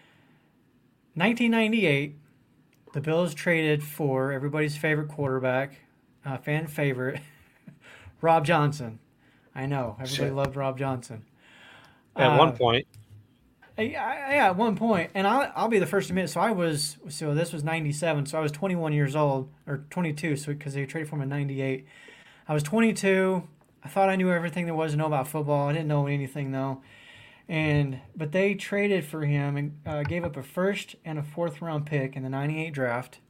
Speaker 2: 1998, the Bills traded for everybody's favorite quarterback, fan favorite, Rob Johnson. I know, everybody loved Rob Johnson.
Speaker 4: At one point.
Speaker 2: Yeah, at one point. And I'll be the first to admit, so this was 97, so I was 21 years old, or 22, so because they traded for him in 98. I was 22. I thought I knew everything there was to know about football. I didn't know anything, though. But they traded for him and gave up a first and a fourth-round pick in the 98 draft.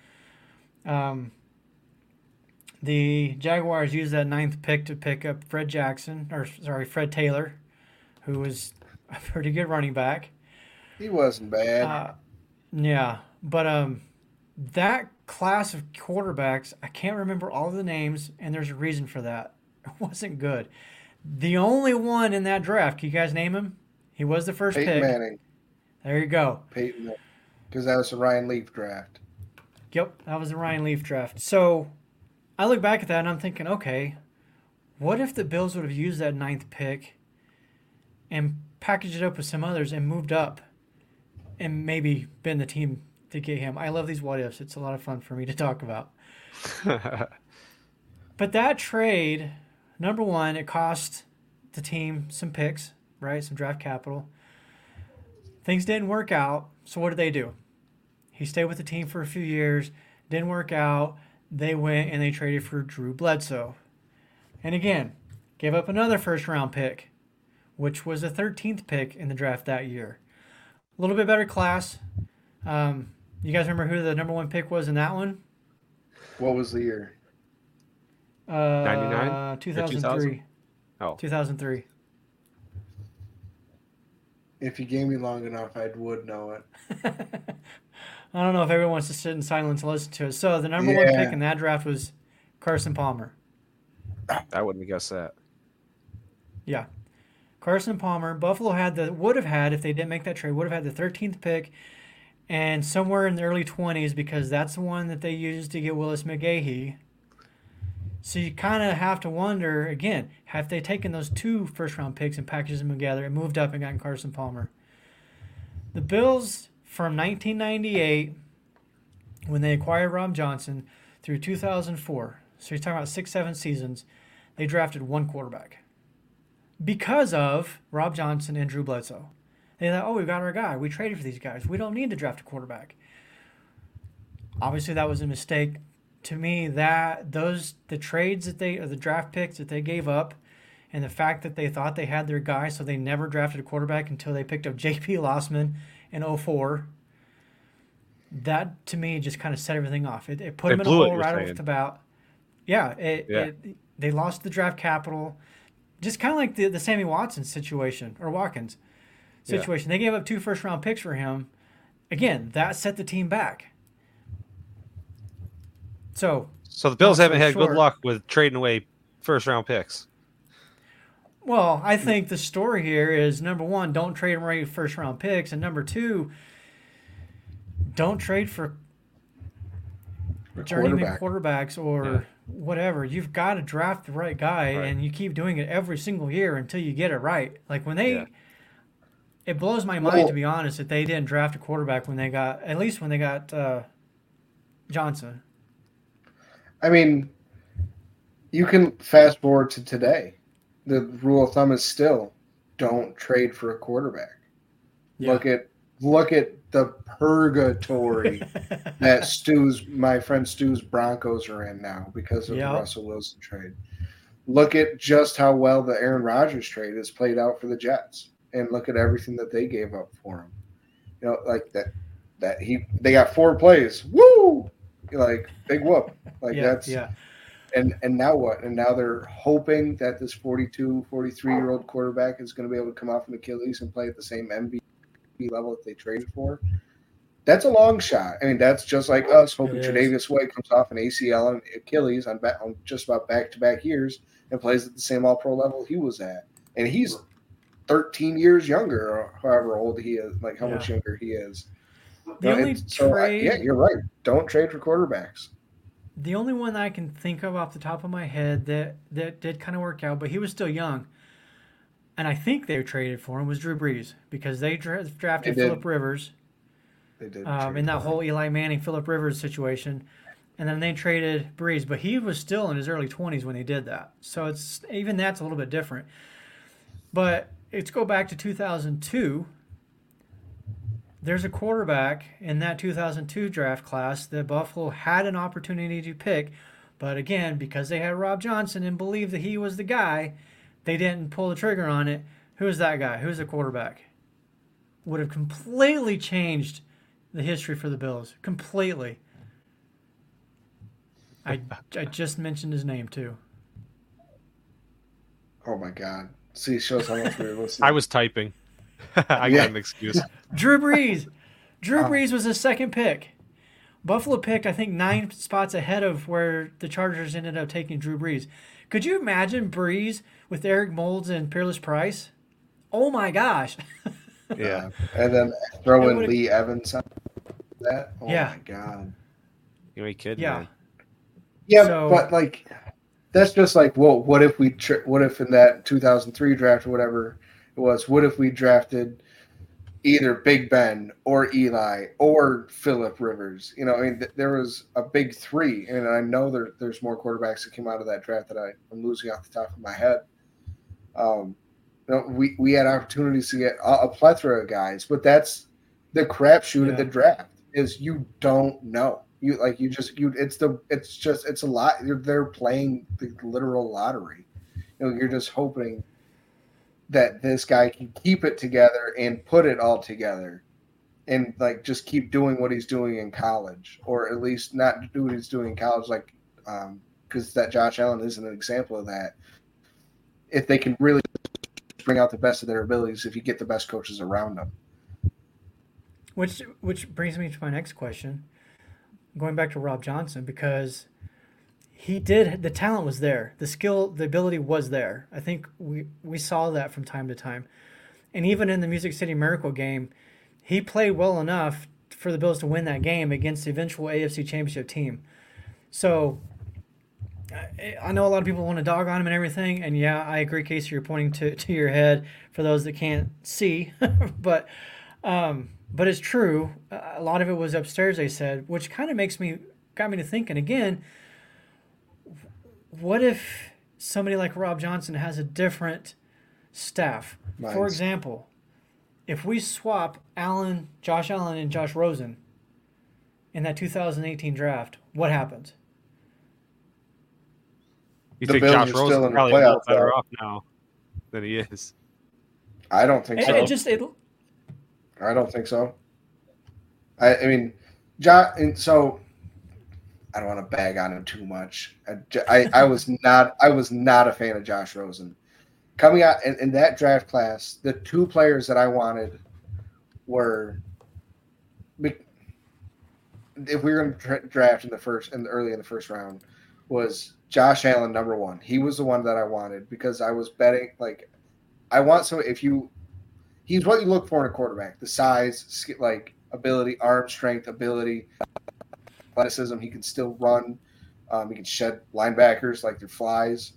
Speaker 2: The Jaguars used that 9th pick to pick up Fred Taylor, who was a pretty good running back.
Speaker 3: He wasn't bad.
Speaker 2: Yeah, but that class of quarterbacks, I can't remember all the names, and there's a reason for that. It wasn't good. The only one in that draft, can you guys name him? He was the first
Speaker 3: Peyton
Speaker 2: pick.
Speaker 3: Manning.
Speaker 2: There you go.
Speaker 3: Peyton Manning. Because that was the Ryan Leaf draft.
Speaker 2: Yep, that was the Ryan Leaf draft. So I look back at that and I'm thinking, okay, what if the Bills would have used that 9th pick and packaged it up with some others and moved up and maybe been the team to get him? I love these what ifs. It's a lot of fun for me to talk about. But that trade, number one, it cost the team some picks, right? Some draft capital. Things didn't work out. So what did they do? He stayed with the team for a few years. Didn't work out. They went and they traded for Drew Bledsoe. And again, gave up another first-round pick, which was the 13th pick in the draft that year. A little bit better class. You guys remember who the number 1 pick was in that one?
Speaker 3: What was the year?
Speaker 4: 99?
Speaker 2: 2003.
Speaker 4: Oh.
Speaker 2: 2003.
Speaker 3: If you gave me long enough, I would know it.
Speaker 2: I don't know if everyone wants to sit in silence and listen to it. So the number 1 pick in that draft was Carson Palmer.
Speaker 4: I wouldn't have guessed that.
Speaker 2: Yeah. Carson Palmer. Buffalo would have had, if they didn't make that trade, would have had the 13th pick and somewhere in the early 20s, because that's the one that they used to get Willis McGahee. So you kind of have to wonder, again, have they taken those 2 first-round picks and packaged them together and moved up and gotten Carson Palmer? The Bills, from 1998, when they acquired Rob Johnson, through 2004, so you're talking about 6-7 seasons, they drafted 1 quarterback because of Rob Johnson and Drew Bledsoe. They thought, oh, we got our guy. We traded for these guys. We don't need to draft a quarterback. Obviously, that was a mistake. To me, the trades or the draft picks that they gave up, and the fact that they thought they had their guy, so they never drafted a quarterback until they picked up J.P. Lossman in 2004. That, to me, just kind of set everything off. It put them in a hole right off the bat. Yeah, they lost the draft capital. Just kind of like the Sammy Watkins situation. Yeah. They gave up 2 first-round picks for him. Again, that set the team back. So
Speaker 4: the Bills haven't had good luck with trading away first-round picks.
Speaker 2: Well, I think the story here is, number 1, don't trade away first-round picks, and number 2, don't trade for journeyman quarterbacks or whatever. You've got to draft the right guy, and you keep doing it every single year until you get it right. Like when they it blows my mind, to be honest, that they didn't draft a quarterback when they got Johnson.
Speaker 3: I mean, you can fast forward to today. The rule of thumb is still don't trade for a quarterback. Yeah. Look at the purgatory that my friend Stu's Broncos are in now because of the Russell Wilson trade. Look at just how well the Aaron Rodgers trade has played out for the Jets, and look at everything that they gave up for him. You know, like they got 4 plays. Woo! Like big whoop. Like And now what? And now they're hoping that this 42, 43-year-old quarterback is going to be able to come off an Achilles and play at the same MVP level that they traded for. That's a long shot. I mean, that's just like us hoping Tre'Davious White comes off an ACL and Achilles on just about back-to-back years and plays at the same all-pro level he was at. And he's 13 years younger, or however old he is, like how much younger he is. You're right. Don't trade for quarterbacks.
Speaker 2: The only one I can think of off the top of my head that did kind of work out, but he was still young, and I think they traded for him, was Drew Brees, because they drafted Phillip Rivers.
Speaker 3: They did
Speaker 2: in that whole Eli Manning, Phillip Rivers situation, and then they traded Brees, but he was still in his early 20s when they did that. So that's a little bit different. But let's go back to 2002. There's a quarterback in that 2002 draft class that Buffalo had an opportunity to pick, but again, because they had Rob Johnson and believed that he was the guy, they didn't pull the trigger on it. Who's that guy? Who's the quarterback? Would have completely changed the history for the Bills. Completely. I just mentioned his name, too.
Speaker 3: Oh, my God. See, it shows how much we were listening.
Speaker 4: I was typing. I got an excuse.
Speaker 2: Drew Brees. Drew Brees was the second pick. Buffalo picked, I think, 9 spots ahead of where the Chargers ended up taking Drew Brees. Could you imagine Brees with Eric Moulds and Peerless Price? Oh, my gosh.
Speaker 3: Yeah. And then throw in Lee Evans on that. Oh, my God.
Speaker 4: You ain't kidding, man.
Speaker 3: Yeah, but, like, that's just like, well, what if in that 2003 draft or whatever it was, what if we drafted either Big Ben or Eli or Phillip Rivers? You know, I mean, there was a big 3, and I know there's more quarterbacks that came out of that draft that I'm losing off the top of my head. You know, we had opportunities to get a plethora of guys, but that's the crapshoot of the draft is you don't know. It's a lot. They're playing the literal lottery. You know, you're just hoping that this guy can keep it together and put it all together and like just keep doing what he's doing in college, or at least not do what he's doing in college. Like, because that Josh Allen isn't an example of that. If they can really bring out the best of their abilities, if you get the best coaches around them.
Speaker 2: Which brings me to my next question. Going back to Rob Johnson, because the talent was there. The skill, the ability was there. I think we saw that from time to time. And even in the Music City Miracle game, he played well enough for the Bills to win that game against the eventual AFC Championship team. So I know a lot of people want to dog on him and everything, and yeah, I agree, Casey, you're pointing to your head for those that can't see. But it's true. A lot of it was upstairs, they said, which kind of got me to thinking again, what if somebody like Rob Johnson has a different staff?
Speaker 3: Nice.
Speaker 2: For example, if we swap Josh Allen and Josh Rosen in that 2018 draft, what happens?
Speaker 4: You think Josh Rosen is probably a little better off now than he is?
Speaker 3: I don't think so. I don't think so. I mean, so I don't want to bag on him too much. I was not a fan of Josh Rosen. Coming out in that draft class, the two players that I wanted were, if we were going to draft early in the first round, was Josh Allen, number one. He was the one that I wanted because I was betting, like, I want he's what you look for in a quarterback: the size, like ability, arm strength, ability, athleticism. He can still run. He can shed linebackers like they're flies.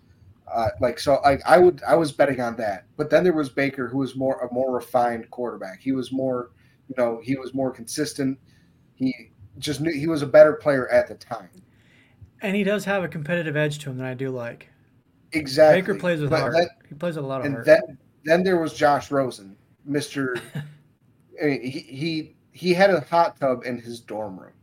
Speaker 3: I was betting on that. But then there was Baker, who was a more refined quarterback. He was more, he was more consistent. He just knew he was a better player at the time.
Speaker 2: And he does have a competitive edge to him that I do like.
Speaker 3: Exactly.
Speaker 2: Baker plays with heart. He plays with a lot of heart.
Speaker 3: Then there was Josh Rosen, Mr. I mean, he had a hot tub in his dorm room.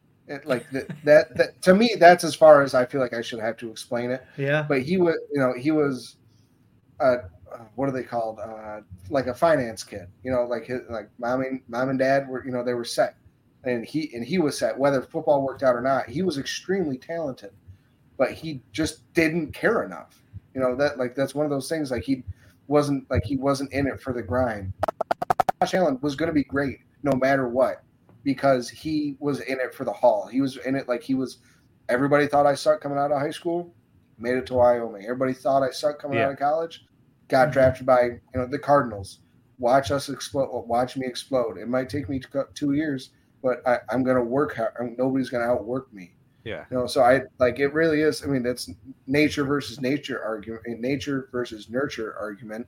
Speaker 3: That to me, that's as far as I feel like I should have to explain it.
Speaker 2: Yeah.
Speaker 3: But he was what are they called? Like a finance kid. Like mom and dad were, they were set. And he was set. Whether football worked out or not, he was extremely talented, but he just didn't care enough. That's one of those things. Like he wasn't in it for the grind. Josh Allen was going to be great no matter what, because he was in it for the haul. He was in it like he was. Everybody thought I sucked coming out of high school, made it to Wyoming. Everybody thought I sucked coming out of college, got drafted by the Cardinals. Watch us explode. Watch me explode. It might take me 2 years. But I'm going to work hard. Nobody's going to outwork me.
Speaker 4: Yeah.
Speaker 3: So it really is. I mean, it's nature versus nature argument, nature versus nurture argument.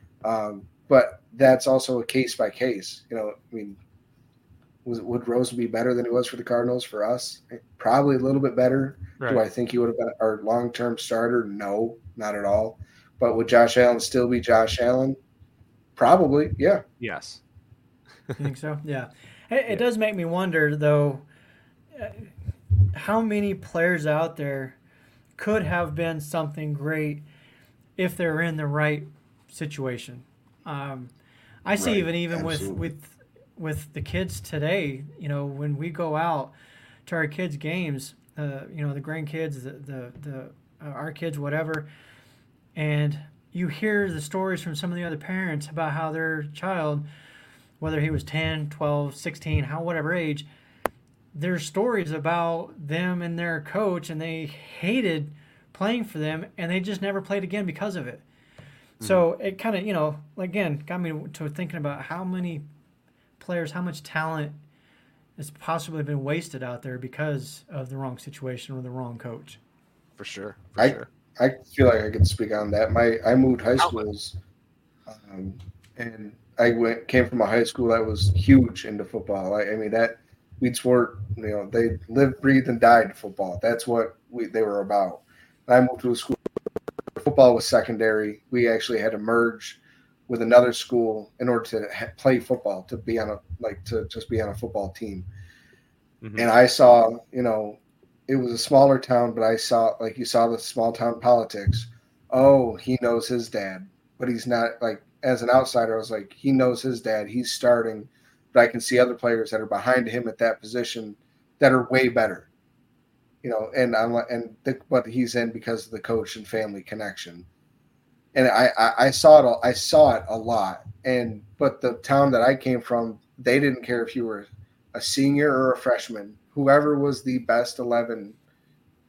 Speaker 3: But that's also a case by case. I mean, would Rosen be better than he was for the Cardinals for us? Probably a little bit better. Right. Do I think he would have been our long-term starter? No, not at all. But would Josh Allen still be Josh Allen? Probably. Yeah.
Speaker 4: Yes.
Speaker 2: You think so? Yeah. It does make me wonder, though, how many players out there could have been something great if they're in the right situation. I see even with the kids today, when we go out to our kids' games, the grandkids, our kids, whatever, and you hear the stories from some of the other parents about how their child, whether he was 10, 12, 16, whatever age, there's stories about them and their coach, and they hated playing for them, and they just never played again because of it. Mm-hmm. So it kind of, again, got me to thinking about how many players, how much talent has possibly been wasted out there because of the wrong situation or the wrong coach.
Speaker 4: For sure.
Speaker 3: I feel like I could speak on that. I moved high schools, and I came from a high school that was huge into football. I mean, that we'd sport, they lived, breathed, and died football. That's what they were about. I moved to a school where football was secondary. We actually had to merge with another school in order to play football, to be on just be on a football team. Mm-hmm. And I saw, it was a smaller town, but I saw, you saw the small town politics. Oh, he knows his dad, but he's not, as an outsider, I was like, he knows his dad. He's starting, but I can see other players that are behind him at that position that are way better, and I'm like, but he's in because of the coach and family connection. And I saw it a lot. But the town that I came from, they didn't care if you were a senior or a freshman. Whoever was the best 11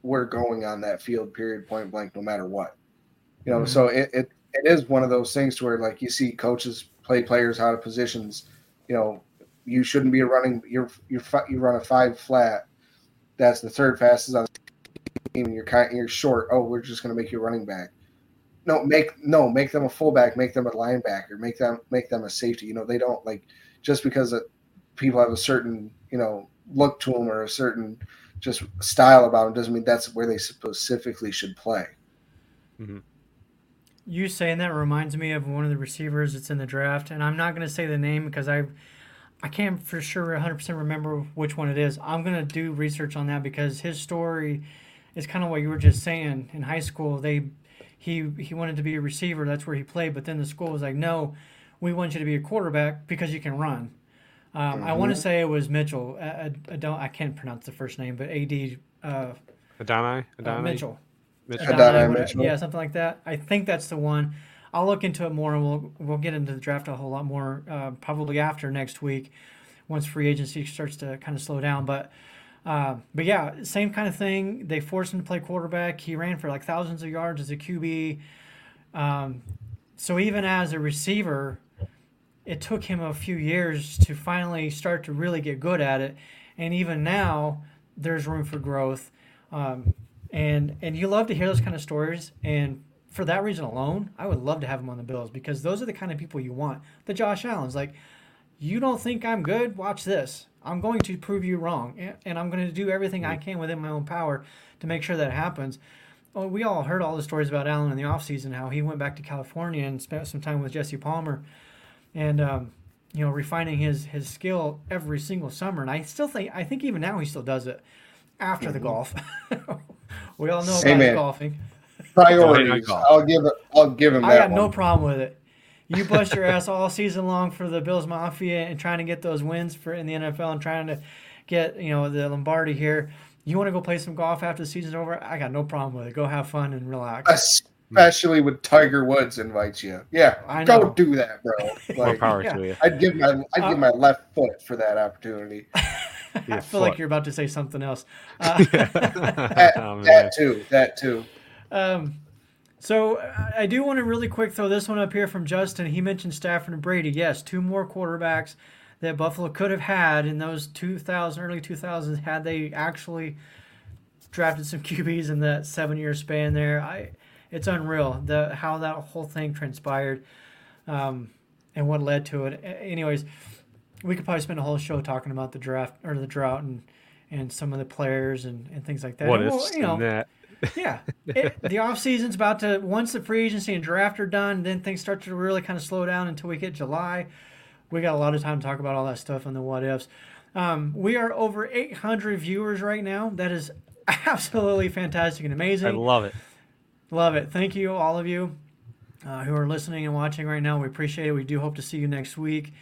Speaker 3: we're going on that field, period, point blank, no matter what. So it is one of those things to where, like, you see coaches play players out of positions. You shouldn't be running. You run a 5 flat. That's the third fastest on the team. And you're short. Oh, we're just going to make you a running back. Make them a fullback. Make them a linebacker. Make them a safety. They don't, like, just because people have a certain look to them or a certain just style about them doesn't mean that's where they specifically should play.
Speaker 4: Mm-hmm.
Speaker 2: You saying that reminds me of one of the receivers that's in the draft, and I'm not going to say the name because I can't for sure 100% remember which one it is. I'm going to do research on that because his story is kind of what you were just saying. In high school, he wanted to be a receiver. That's where he played, but then the school was like, no, we want you to be a quarterback because you can run. I want to say it was Mitchell. I can't pronounce the first name, but
Speaker 4: Adonai
Speaker 2: Mitchell.
Speaker 3: Adonai Mitchell.
Speaker 2: Yeah, something like that. I think that's the one. I'll look into it more, and we'll get into the draft a whole lot more probably after next week, once free agency starts to kind of slow down. But yeah, same kind of thing. They forced him to play quarterback. He ran for like thousands of yards as a QB. So even as a receiver, it took him a few years to finally start to really get good at it. And even now, there's room for growth. And you love to hear those kind of stories. And for that reason alone, I would love to have him on the Bills because those are the kind of people you want. The Josh Allens, like, you don't think I'm good? Watch this. I'm going to prove you wrong. And I'm going to do everything I can within my own power to make sure that happens. Well, we all heard all the stories about Allen in the offseason, how he went back to California and spent some time with Jesse Palmer. And, refining his skill every single summer. And I think even now he still does it after the golf. We all know about his golfing.
Speaker 3: Priorities. I'll give him that.
Speaker 2: I got no problem with it. You bust your ass all season long for the Bills Mafia and trying to get those wins in the NFL and trying to get, the Lombardi here. You want to go play some golf after the season's over? I got no problem with it. Go have fun and relax.
Speaker 3: Especially when Tiger Woods invites you. Yeah, go do that, bro.
Speaker 4: More power to you.
Speaker 3: I'd give my left foot for that opportunity.
Speaker 2: I feel like you're about to say something else.
Speaker 3: That too.
Speaker 2: So I do want to really quick throw this one up here from Justin. He mentioned Stafford and Brady. Yes, 2 more quarterbacks that Buffalo could have had in those early 2000s had they actually drafted some QBs in that 7-year span there. It's unreal how that whole thing transpired and what led to it. Anyways, we could probably spend a whole show talking about the draft or the drought and some of the players and things like that.
Speaker 4: What is that?
Speaker 2: Yeah. The offseason's about to, once the free agency and draft are done, then things start to really kind of slow down until we hit July. We got a lot of time to talk about all that stuff and the what ifs. We are over 800 viewers right now. That is absolutely fantastic and amazing.
Speaker 4: I love it.
Speaker 2: Love it. Thank you, all of you who are listening and watching right now. We appreciate it. We do hope to see you next week.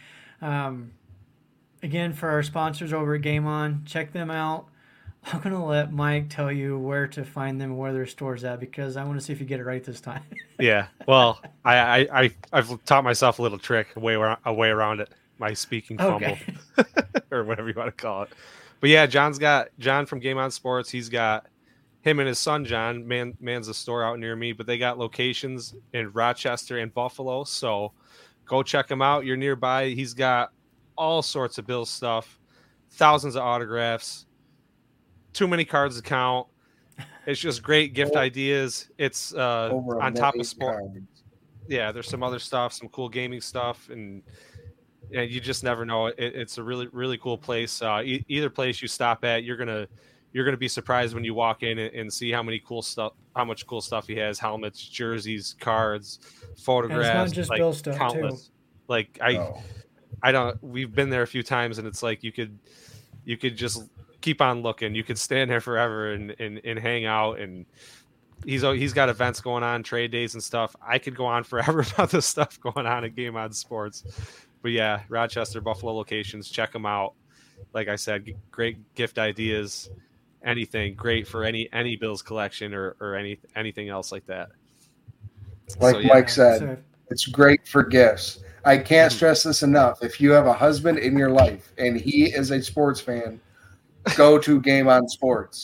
Speaker 2: Again, for our sponsors over at Game On, check them out. I'm going to let Mike tell you where to find them and where their store's at because I want to see if you get it right this time.
Speaker 4: Yeah. Well, I've taught myself a little trick, a way around it. My speaking fumble or whatever you want to call it. But yeah, John from Game On Sports. He's got him and his son, John, mans a store out near me, but they got locations in Rochester and Buffalo. So go check him out. You're nearby. He's got all sorts of Bills stuff, thousands of autographs, too many cards to count. It's just great gift ideas. It's on top of sport. Yeah, there's some other stuff, some cool gaming stuff, and you just never know. It's a really, really cool place. Either place you stop at, you're gonna be surprised when you walk in and see how much cool stuff he has: helmets, jerseys, cards, photographs.
Speaker 2: And it's not just
Speaker 4: like,
Speaker 2: Bill stuff
Speaker 4: countless.
Speaker 2: Too.
Speaker 4: Like I don't. We've been there a few times, and it's like you could just keep on looking. You could stand there forever and hang out. And he's got events going on, trade days and stuff. I could go on forever about the stuff going on at Game On Sports. But yeah, Rochester, Buffalo locations, check them out. Like I said, great gift ideas. Anything great for any Bills collection or anything else like that.
Speaker 3: Like Mike said, it's great for gifts. I can't stress this enough. If you have a husband in your life and he is a sports fan, go to Game On Sports.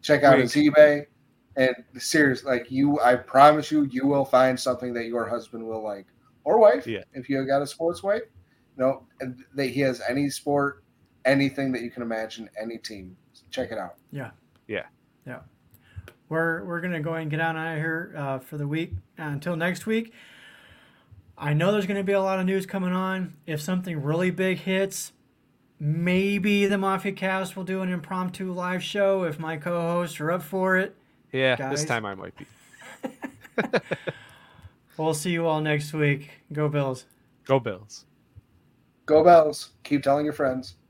Speaker 3: Check out his eBay. And seriously, like I promise you, you will find something that your husband will like, or wife.
Speaker 4: Yeah.
Speaker 3: If you got a sports wife, that he has any sport, anything that you can imagine, any team. Check it out.
Speaker 2: Yeah.
Speaker 4: Yeah.
Speaker 2: Yeah. We're gonna go and get out of here for the week. Until next week. I know there's going to be a lot of news coming on. If something really big hits, maybe the Mafia Cast will do an impromptu live show if my co-hosts are up for it.
Speaker 4: Yeah,
Speaker 2: guys.
Speaker 4: This time I might be.
Speaker 2: We'll see you all next week. Go Bills.
Speaker 4: Go Bills.
Speaker 3: Go Bells. Keep telling your friends.